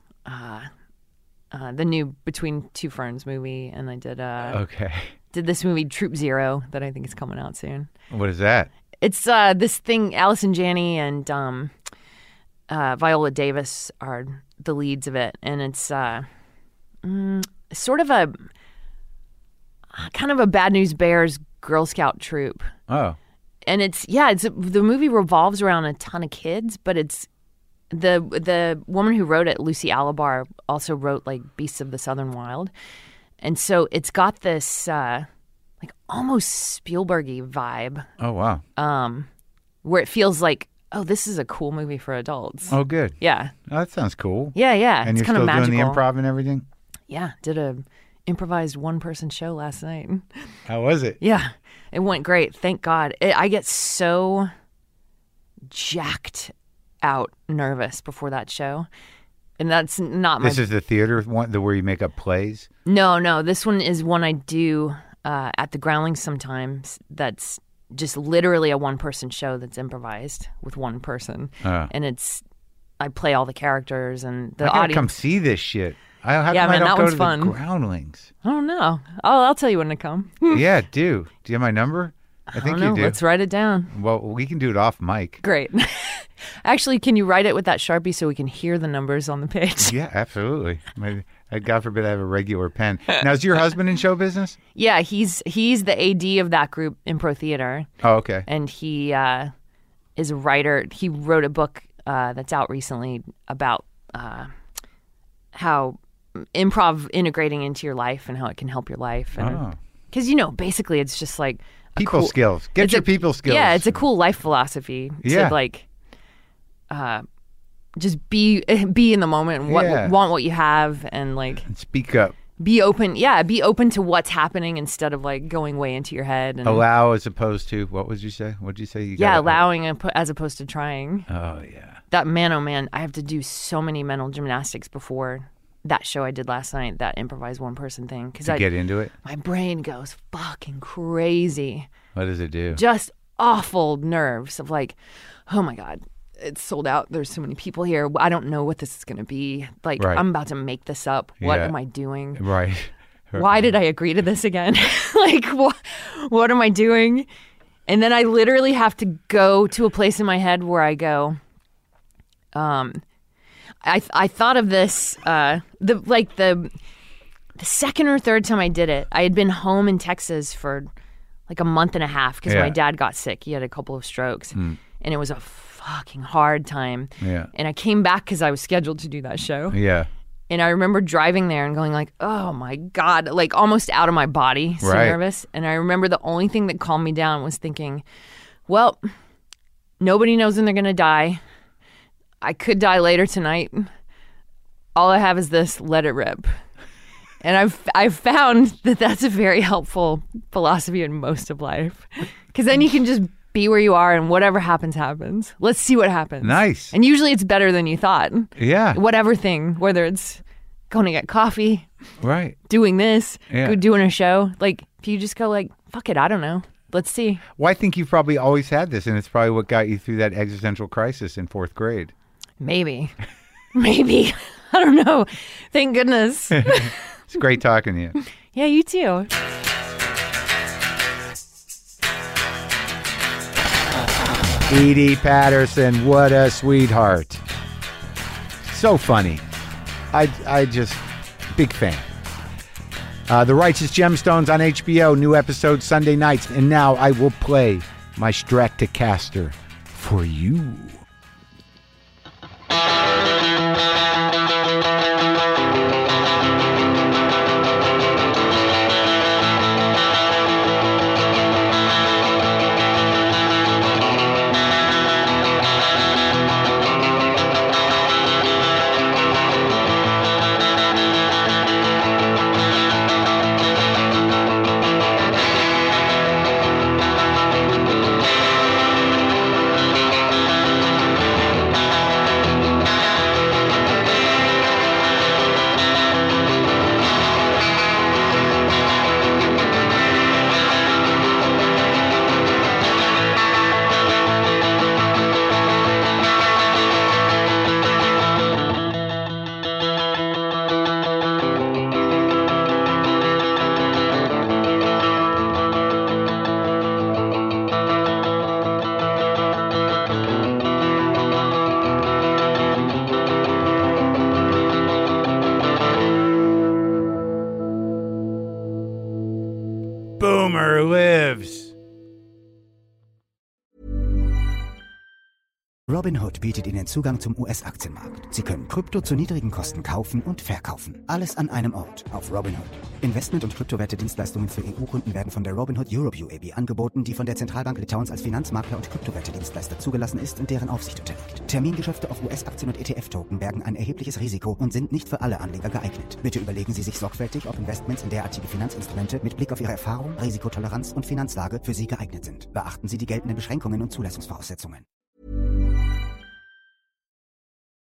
Speaker 4: new Between Two Ferns movie, and I did this movie Troop Zero that I think is coming out soon.
Speaker 3: What is that?
Speaker 4: It's this thing. Allison Janney and Viola Davis are the leads of it, and it's sort of a kind of a Bad News Bears Girl Scout troop.
Speaker 3: Oh.
Speaker 4: And the movie revolves around a ton of kids, but it's the woman who wrote it, Lucy Alabar, also wrote like Beasts of the Southern Wild. And so it's got this like almost Spielberg-y vibe.
Speaker 3: Oh, wow.
Speaker 4: Where it feels like, oh, this is a cool movie for adults.
Speaker 3: Oh, good.
Speaker 4: Yeah.
Speaker 3: Oh, that sounds cool.
Speaker 4: Yeah.
Speaker 3: And
Speaker 4: it's
Speaker 3: you're
Speaker 4: kind
Speaker 3: still
Speaker 4: of magical.
Speaker 3: doing the improv and everything?
Speaker 4: Yeah. Did a improvised one-person show last night.
Speaker 3: How was it?
Speaker 4: Yeah. It went great. Thank God. I get so jacked out nervous before that show. And that's not my...
Speaker 3: This is the theater one, where you make up plays?
Speaker 4: No. This one is one I do at the Groundlings sometimes. That's just literally a one-person show that's improvised with one person. And I play all the characters and the
Speaker 3: I gotta
Speaker 4: audience.
Speaker 3: come see this shit. How
Speaker 4: Yeah,
Speaker 3: come I
Speaker 4: man,
Speaker 3: don't
Speaker 4: that
Speaker 3: go
Speaker 4: one's
Speaker 3: to
Speaker 4: fun.
Speaker 3: the Groundlings?
Speaker 4: I don't know. I'll tell you when to come.
Speaker 3: Yeah, do. Do you have my number? I think you do.
Speaker 4: Let's write it down.
Speaker 3: Well, we can do it off mic.
Speaker 4: Great. Actually, can you write it with that Sharpie so we can hear the numbers on the page?
Speaker 3: Yeah, absolutely. God forbid I have a regular pen. Now, is your husband in show business?
Speaker 4: Yeah, he's the AD of that group, Impro Theater.
Speaker 3: Oh, okay.
Speaker 4: And he is a writer. He wrote a book that's out recently about how improv integrating into your life and how it can help your life. Because, basically it's just like...
Speaker 3: People skills. Get your people skills.
Speaker 4: Yeah, it's a cool life philosophy to like just be in the moment and want what you have and like...
Speaker 3: And speak up.
Speaker 4: Be open. Yeah, be open to what's happening instead of like going way into your head. And,
Speaker 3: allow as opposed to... What would you say? What did you say?
Speaker 4: Allowing as opposed to trying.
Speaker 3: Oh, yeah.
Speaker 4: That man, oh man, I have to do so many mental gymnastics before that show I did last night, that improvised one-person thing.
Speaker 3: To get into it?
Speaker 4: My brain goes fucking crazy.
Speaker 3: What does it do?
Speaker 4: Just awful nerves of like, oh my God, it's sold out. There's so many people here. I don't know what this is going to be. Like, right. I'm about to make this up. What am I doing?
Speaker 3: Right.
Speaker 4: Why did I agree to this again? Like, what am I doing? And then I literally have to go to a place in my head where I go, I thought of this the second or third time I did it. I had been home in Texas for like a month and a half because my dad got sick. He had a couple of strokes, and it was a fucking hard time.
Speaker 3: Yeah.
Speaker 4: And I came back because I was scheduled to do that show.
Speaker 3: Yeah.
Speaker 4: And I remember driving there and going like, oh my God, like almost out of my body, so nervous. And I remember the only thing that calmed me down was thinking, well, nobody knows when they're going to die. I could die later tonight. All I have is this, let it rip. And I've found that that's a very helpful philosophy in most of life. Because then you can just be where you are and whatever happens, happens. Let's see what happens.
Speaker 3: Nice.
Speaker 4: And usually it's better than you thought.
Speaker 3: Yeah.
Speaker 4: Whatever thing, whether it's going to get coffee,
Speaker 3: right,
Speaker 4: doing this, doing a show. Like, if you just go like, fuck it, I don't know. Let's see.
Speaker 3: Well, I think you've probably always had this, and it's probably what got you through that existential crisis in 4th grade.
Speaker 4: Maybe. I don't know. Thank goodness.
Speaker 3: It's great talking to you.
Speaker 4: Yeah, you too.
Speaker 3: Edie Patterson, what a sweetheart. So funny. I just, big fan. The Righteous Gemstones on HBO, new episode Sunday nights. And now I will play my Stratocaster for you. Boomer lives.
Speaker 1: Robinhood bietet Ihnen Zugang zum US-Aktienmarkt. Sie können Krypto zu niedrigen Kosten kaufen und verkaufen. Alles an einem Ort auf Robinhood. Investment- und Kryptowerte-Dienstleistungen für EU-Kunden werden von der Robinhood Europe UAB angeboten, die von der Zentralbank Litauens als Finanzmakler und Kryptowerte-Dienstleister zugelassen ist und deren Aufsicht unterliegt. Termingeschäfte auf US-Aktien und ETF-Token bergen ein erhebliches Risiko und sind nicht für alle Anleger geeignet. Bitte überlegen Sie sich sorgfältig, ob Investments in derartige Finanzinstrumente mit Blick auf Ihre Erfahrung, Risikotoleranz und Finanzlage für Sie geeignet sind. Beachten Sie die geltenden Beschränkungen und Zulassungsvoraussetzungen.